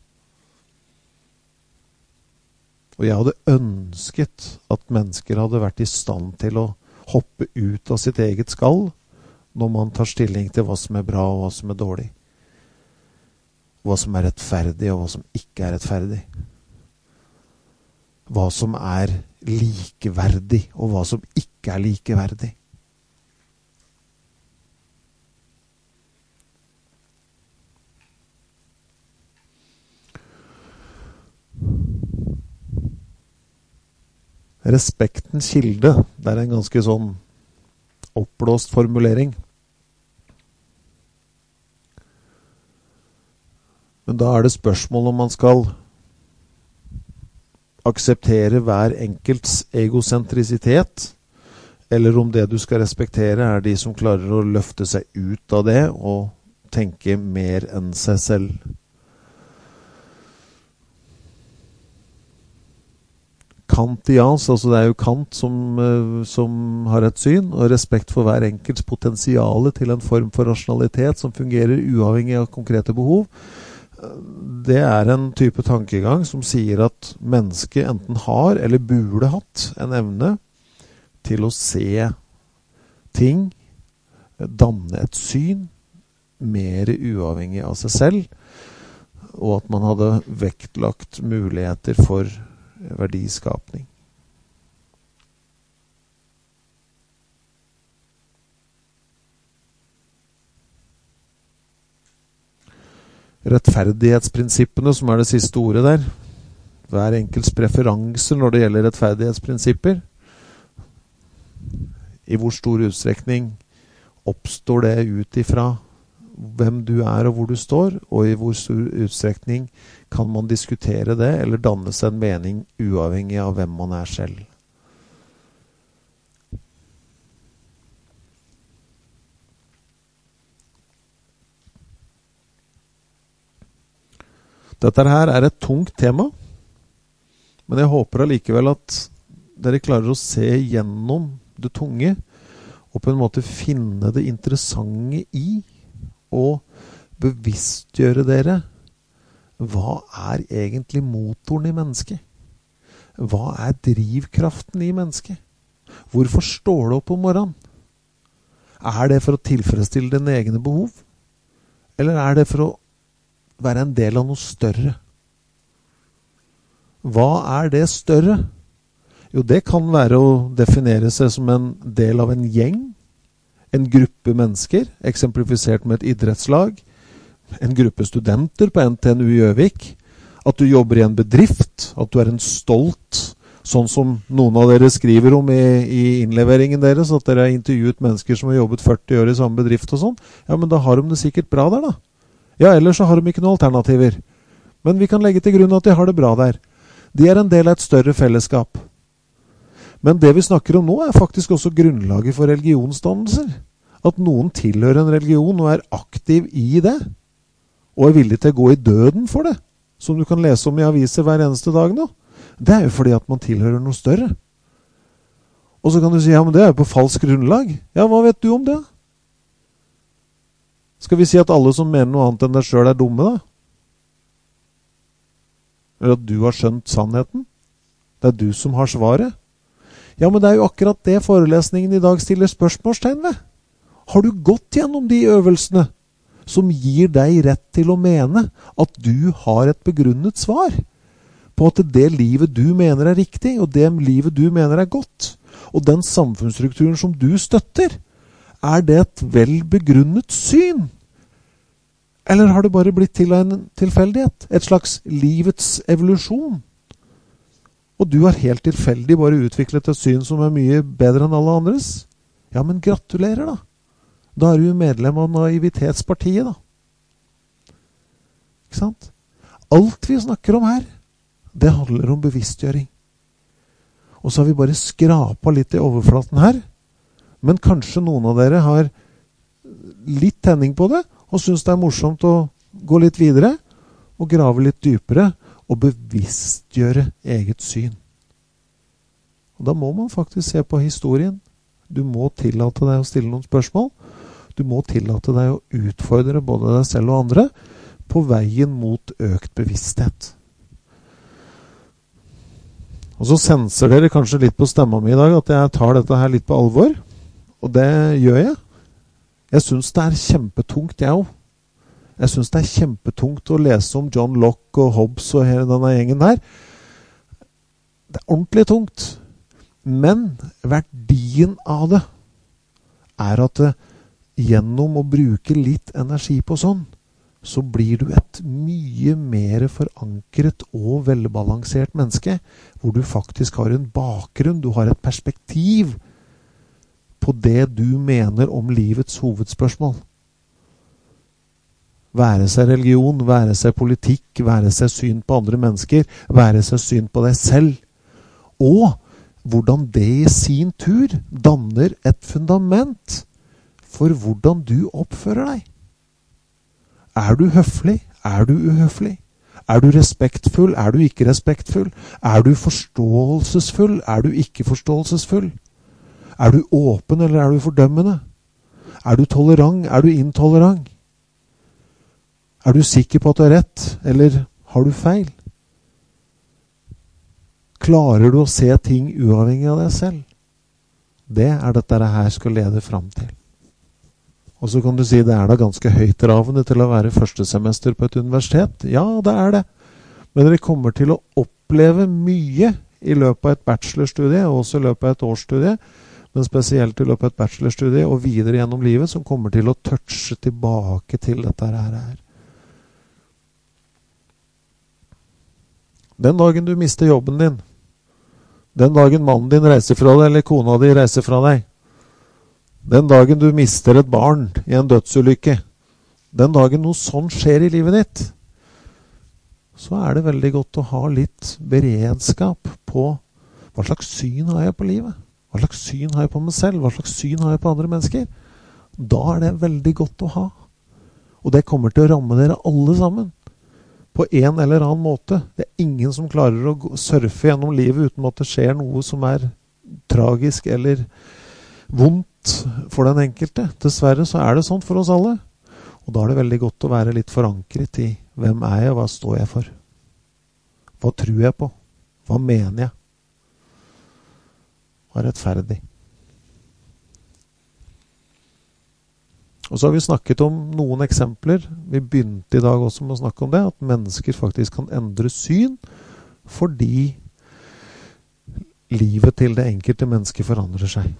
Og jeg hadde ønsket at mennesker hadde vært i stand til å hoppe ut av sitt eget skall når man tar stilling til hva som er bra og hva som er dårlig. Hva som er rettferdig og hva som ikke er rettferdig. Hva som er likeverdig og hva som ikke er likeverdig. Respektens kilde, det er en ganske sånn oppblåst formulering. Men da er det spørsmål om man skal akseptere hver enkelts egosentrisitet, eller om det du skal respektere er de som klarer å løfte seg ut av det og tenke mer enn seg selv. Kantians, altså det er jo Kant som, som har et syn, og respekt for hver enkelts potensiale til en form for rasjonalitet som fungerer uavhengig av konkrete behov. Det er en type tankegang som sier at mennesket enten har eller burde hatt en evne til å se ting, danne et syn, mer uavhengig av seg selv, og at man hadde vektlagt muligheter for verdiskapning. Rettferdighetsprinsippene, som er det siste ordet der. Hver enkelts preferanser når det gjelder rettferdighetsprinsipper. I hvor stor utstrekning oppstår det ut ifra hvem du er og hvor du står, og i hvor stor utstrekning kan man diskutere det, eller danne seg en mening uavhengig av hvem man er selv. Dette her er et tungt tema, men jeg håper allikevel at dere klarer å se gjennom det tunge, og på en måte finne det interessante i, og bevisstgjøre dere. Hva er egentlig motoren i mennesket? Hva er drivkraften i mennesket? Hvorfor står du opp om morgenen? Er det for å tilfredsstille dine egne behov? Eller er det for å være en del av noe større? Hva er det større? Jo, det kan være å definere seg som en del av en gjeng, en gruppe mennesker, eksemplifisert med et idrettslag, en gruppe studenter på N T N U i Gjøvik, at du jobber i en bedrift, at du er en stolt Sånn som noen av dere skriver om i, i innleveringen deres, at dere har intervjuet mennesker som har jobbet førti år i samme bedrift og sånn. Ja, men da har de det sikkert bra der da. Ja, ellers så har de ikke noen alternativer. Men vi kan legge til grunn at de har det bra der. De er en del av et større fellesskap. Men det vi snakker om nå er faktisk også grunnlaget for religionsdannelser. At noen tilhører en religion og er aktiv i det, og er villig til å gå i døden for det, som du kan lese om i aviser hver eneste dag nå. Det er jo fordi at man tilhører noe større. Og så kan du si, ja, men det er jo på falsk grunnlag. Ja, hva vet du om det? Skal vi si at alle som mener noe annet enn deg selv er dumme, da? Eller at du har skjønt sannheten? Det er du som har svaret. Ja, men det er jo akkurat det forelesningen i dag stiller spørsmålstegn ved. Har du gått gjennom de øvelsene som gir deg rett til å mene at du har et begrunnet svar på at det livet du mener er riktig, og det livet du mener er godt, og den samfunnsstrukturen som du støtter, er det et vel begrunnet syn? Eller har det bare blitt til en tilfeldighet? Et slags livets evolusjon? Og du har helt tilfeldig bare utviklet et syn som er mye bedre enn alle andres? Ja, men gratulerer da. Da er du medlem av naivitetspartiet da. Ikke sant? Alt vi snakker om her, det handler om bevisstgjøring. Og så har vi bare skrapet litt i overflaten her, men kanskje noen av dere har litt tenning på det, og synes det er morsomt å gå litt videre, og grave litt dypere, og bevisstgjøre eget syn. Og da må man faktisk se på historien. Du må tillate deg å stille noen spørsmål. Du må tillate deg å utfordre både deg selv og andre på veien mot økt bevissthet. Og så senser dere kanskje litt på stemmen min i dag at jeg tar dette her litt på alvor. Og det gjør jeg. Jeg synes det er kjempetungt, jeg også. Jeg synes det er kjempetungt å lese om John Locke og Hobbes og hele denne gjengen her. Det er ordentlig tungt. Men verdien av det er at det, gjennom å bruke litt energi på sånn, så blir du et mye mer forankret og velbalansert menneske, hvor du faktisk har en bakgrunn, du har et perspektiv på det du mener om livets hovedspørsmål. Være seg religion, være seg politikk, være seg syn på andre mennesker, være seg syn på deg selv. Og hvordan det i sin tur danner et fundament for hvordan du oppfører deg. Er du høflig? Er du uhøflig? Er du respektfull? Er du ikke respektfull? Er du forståelsesfull? Er du ikke forståelsesfull? Er du åpen eller er du fordømmende? Er du tolerant? Er du intolerant? Er du sikker på at du har rett, eller har du feil? Klarer du å se ting uavhengig av deg selv? Det er dette her skal lede frem til. Og så kan du si, det er da ganske høytravende til å være førstesemester på et universitet. Ja, det er det. Men dere kommer til å oppleve mye i løpet av et bachelorstudie, og også i løpet av et årsstudie, men spesielt i løpet av et bachelorstudie, og videre gjennom livet, som kommer til å touche tilbake til dette her. Den dagen du mister jobben din, den dagen mannen din reiser fra deg, eller kona di reiser fra deg, den dagen du mister et barn i en dødsulykke, den dagen noe sånn skjer i livet ditt, så er det veldig godt å ha litt beredskap på hva slags syn har jeg på livet, hva slags syn har jeg på meg selv, hva slags syn har jeg på andre mennesker. Da er det veldig godt å ha. Og det kommer til å ramme dere alle sammen. På en eller annen måte. Det er ingen som klarer å surfe gjennom livet uten at det skjer noe som er tragisk eller vondt for den enkelte. Dessverre så er det sånn for oss alle. Og da er det veldig godt å være litt forankret i hvem er jeg, hva står jeg for? Hva tror jeg på? Hva mener jeg? Hva er rettferdig? Og så har vi snakket om noen eksempler. Vi begynte i dag også med å snakke om det, at mennesker faktisk kan endre syn fordi livet til det enkelte mennesket forandrer seg.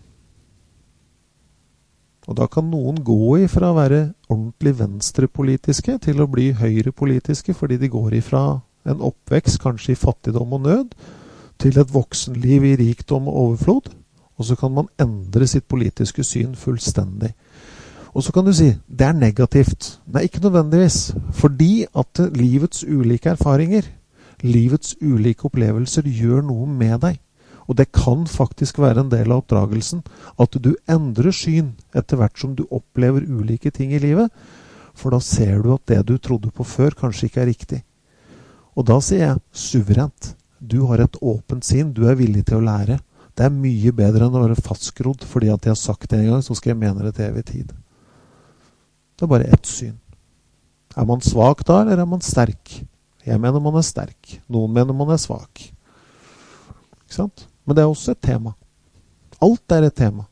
Og da kan noen gå ifra å være ordentlig venstrepolitiske til å bli høyrepolitiske, fordi de går ifra en oppvekst, kanskje i fattigdom og nød, til et voksenliv i rikdom og overflod, og så kan man endre sitt politiske syn fullstendig. Og så kan du si, det er negativt. Nei, ikke nødvendigvis. Fordi at livets ulike erfaringer, livets ulike opplevelser gjør noe med deg. Og det kan faktisk være en del av oppdragelsen at du endrer syn etter hvert som du opplever ulike ting i livet, for da ser du at det du trodde på før kanskje ikke er riktig. Og da sier jeg suverent. Du har et åpent sinn, du er villig til å lære. Det er mye bedre enn å være fastgrodd, fordi at jeg har sagt det en gang, så skal jeg mene det til evig tid. Det er bare ett syn. Er man svak da, eller er man sterk? Jeg mener man er sterk. Noen mener man er svak. Ikke sant? Men det er også et tema. Alt er et tema.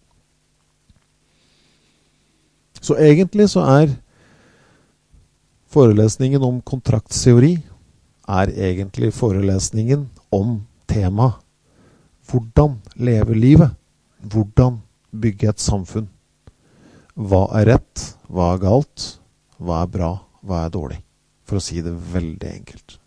Så egentlig så er forelesningen om kontraktsteori er egentlig forelesningen om tema. Hvordan leve livet? Hvordan bygge et samfunn? Hva er rett? Hva er galt? Hva er bra? Hva er dårlig? For å si det veldig enkelt.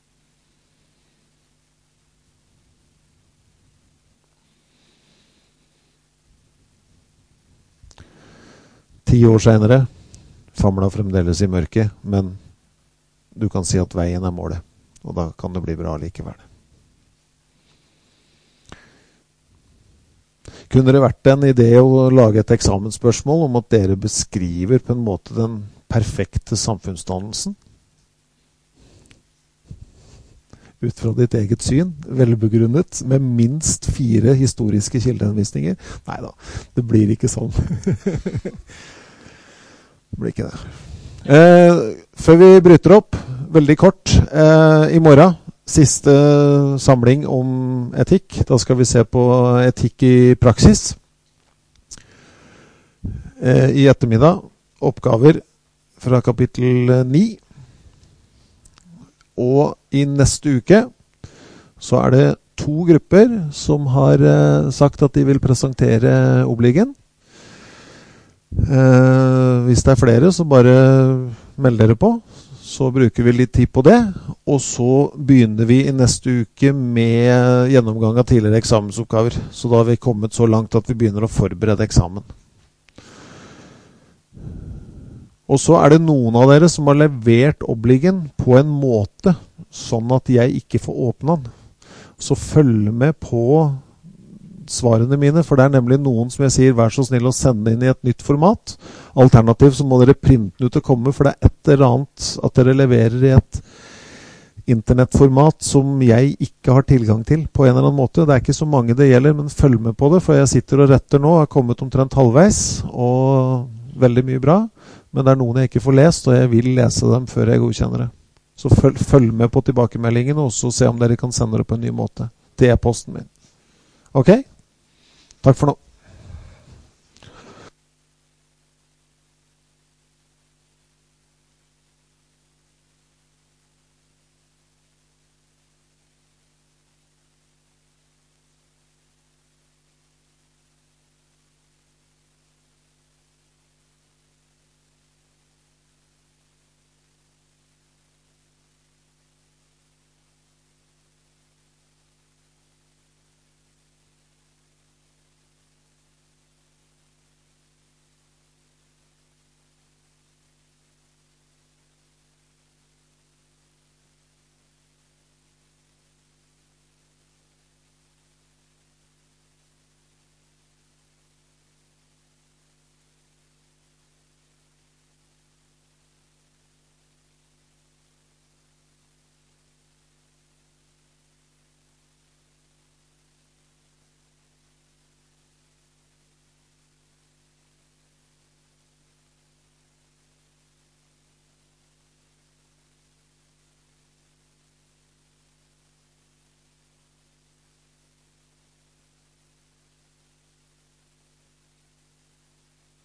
Ti år senere, famla fremdeles i mørket, men du kan si at veien er målet, og da kan det bli bra likevel. Kunne det vært en idé å lage et eksamensspørsmål om at dere beskriver på en måte den perfekte samfunnsdannelsen? Ut fra ditt eget syn, velbegrunnet, med minst fire historiske kildehenvisninger? Neida, det blir ikke sånn. Det blir ikke det. Eh, før vi bryter opp, veldig kort, eh, i morgen, siste samling om etikk. Da skal vi se på etikk i praksis. Eh, I ettermiddag, oppgaver fra kapittel ni. Og i neste uke så er det to grupper som har eh, sagt at de vil presentere obligen. Eh, hvis det er flere, så bare meld dere på. Så bruker vi litt tid på det, og så begynner vi i neste uke med gjennomgang av tidligere eksamensoppgaver. Så da har vi kommet så langt at vi begynner å forberede eksamen. Og så er det noen av dere som har levert obligen på en måte, sånn at jeg ikke får åpne den. Så følg med på svarene mine, for det er nemlig noen som jeg sier, vær så snill å sende inn i et nytt format. Alternativt så må dere printe den ut og komme, for det er et eller annet at dere leverer i et internettformat som jeg ikke har tilgang til på en eller annen måte. Det er ikke så mange det gjelder, men følg med på det, for jeg sitter og retter nå, har kommet omtrent halvveis, og veldig mye bra, men det er noen jeg ikke får lest, og jeg vil lese dem før jeg godkjenner det. Så følg, følg med på tilbakemeldingen, og så se om dere kan sende det på en ny måte. Det er posten min. Ok? Takk for nå.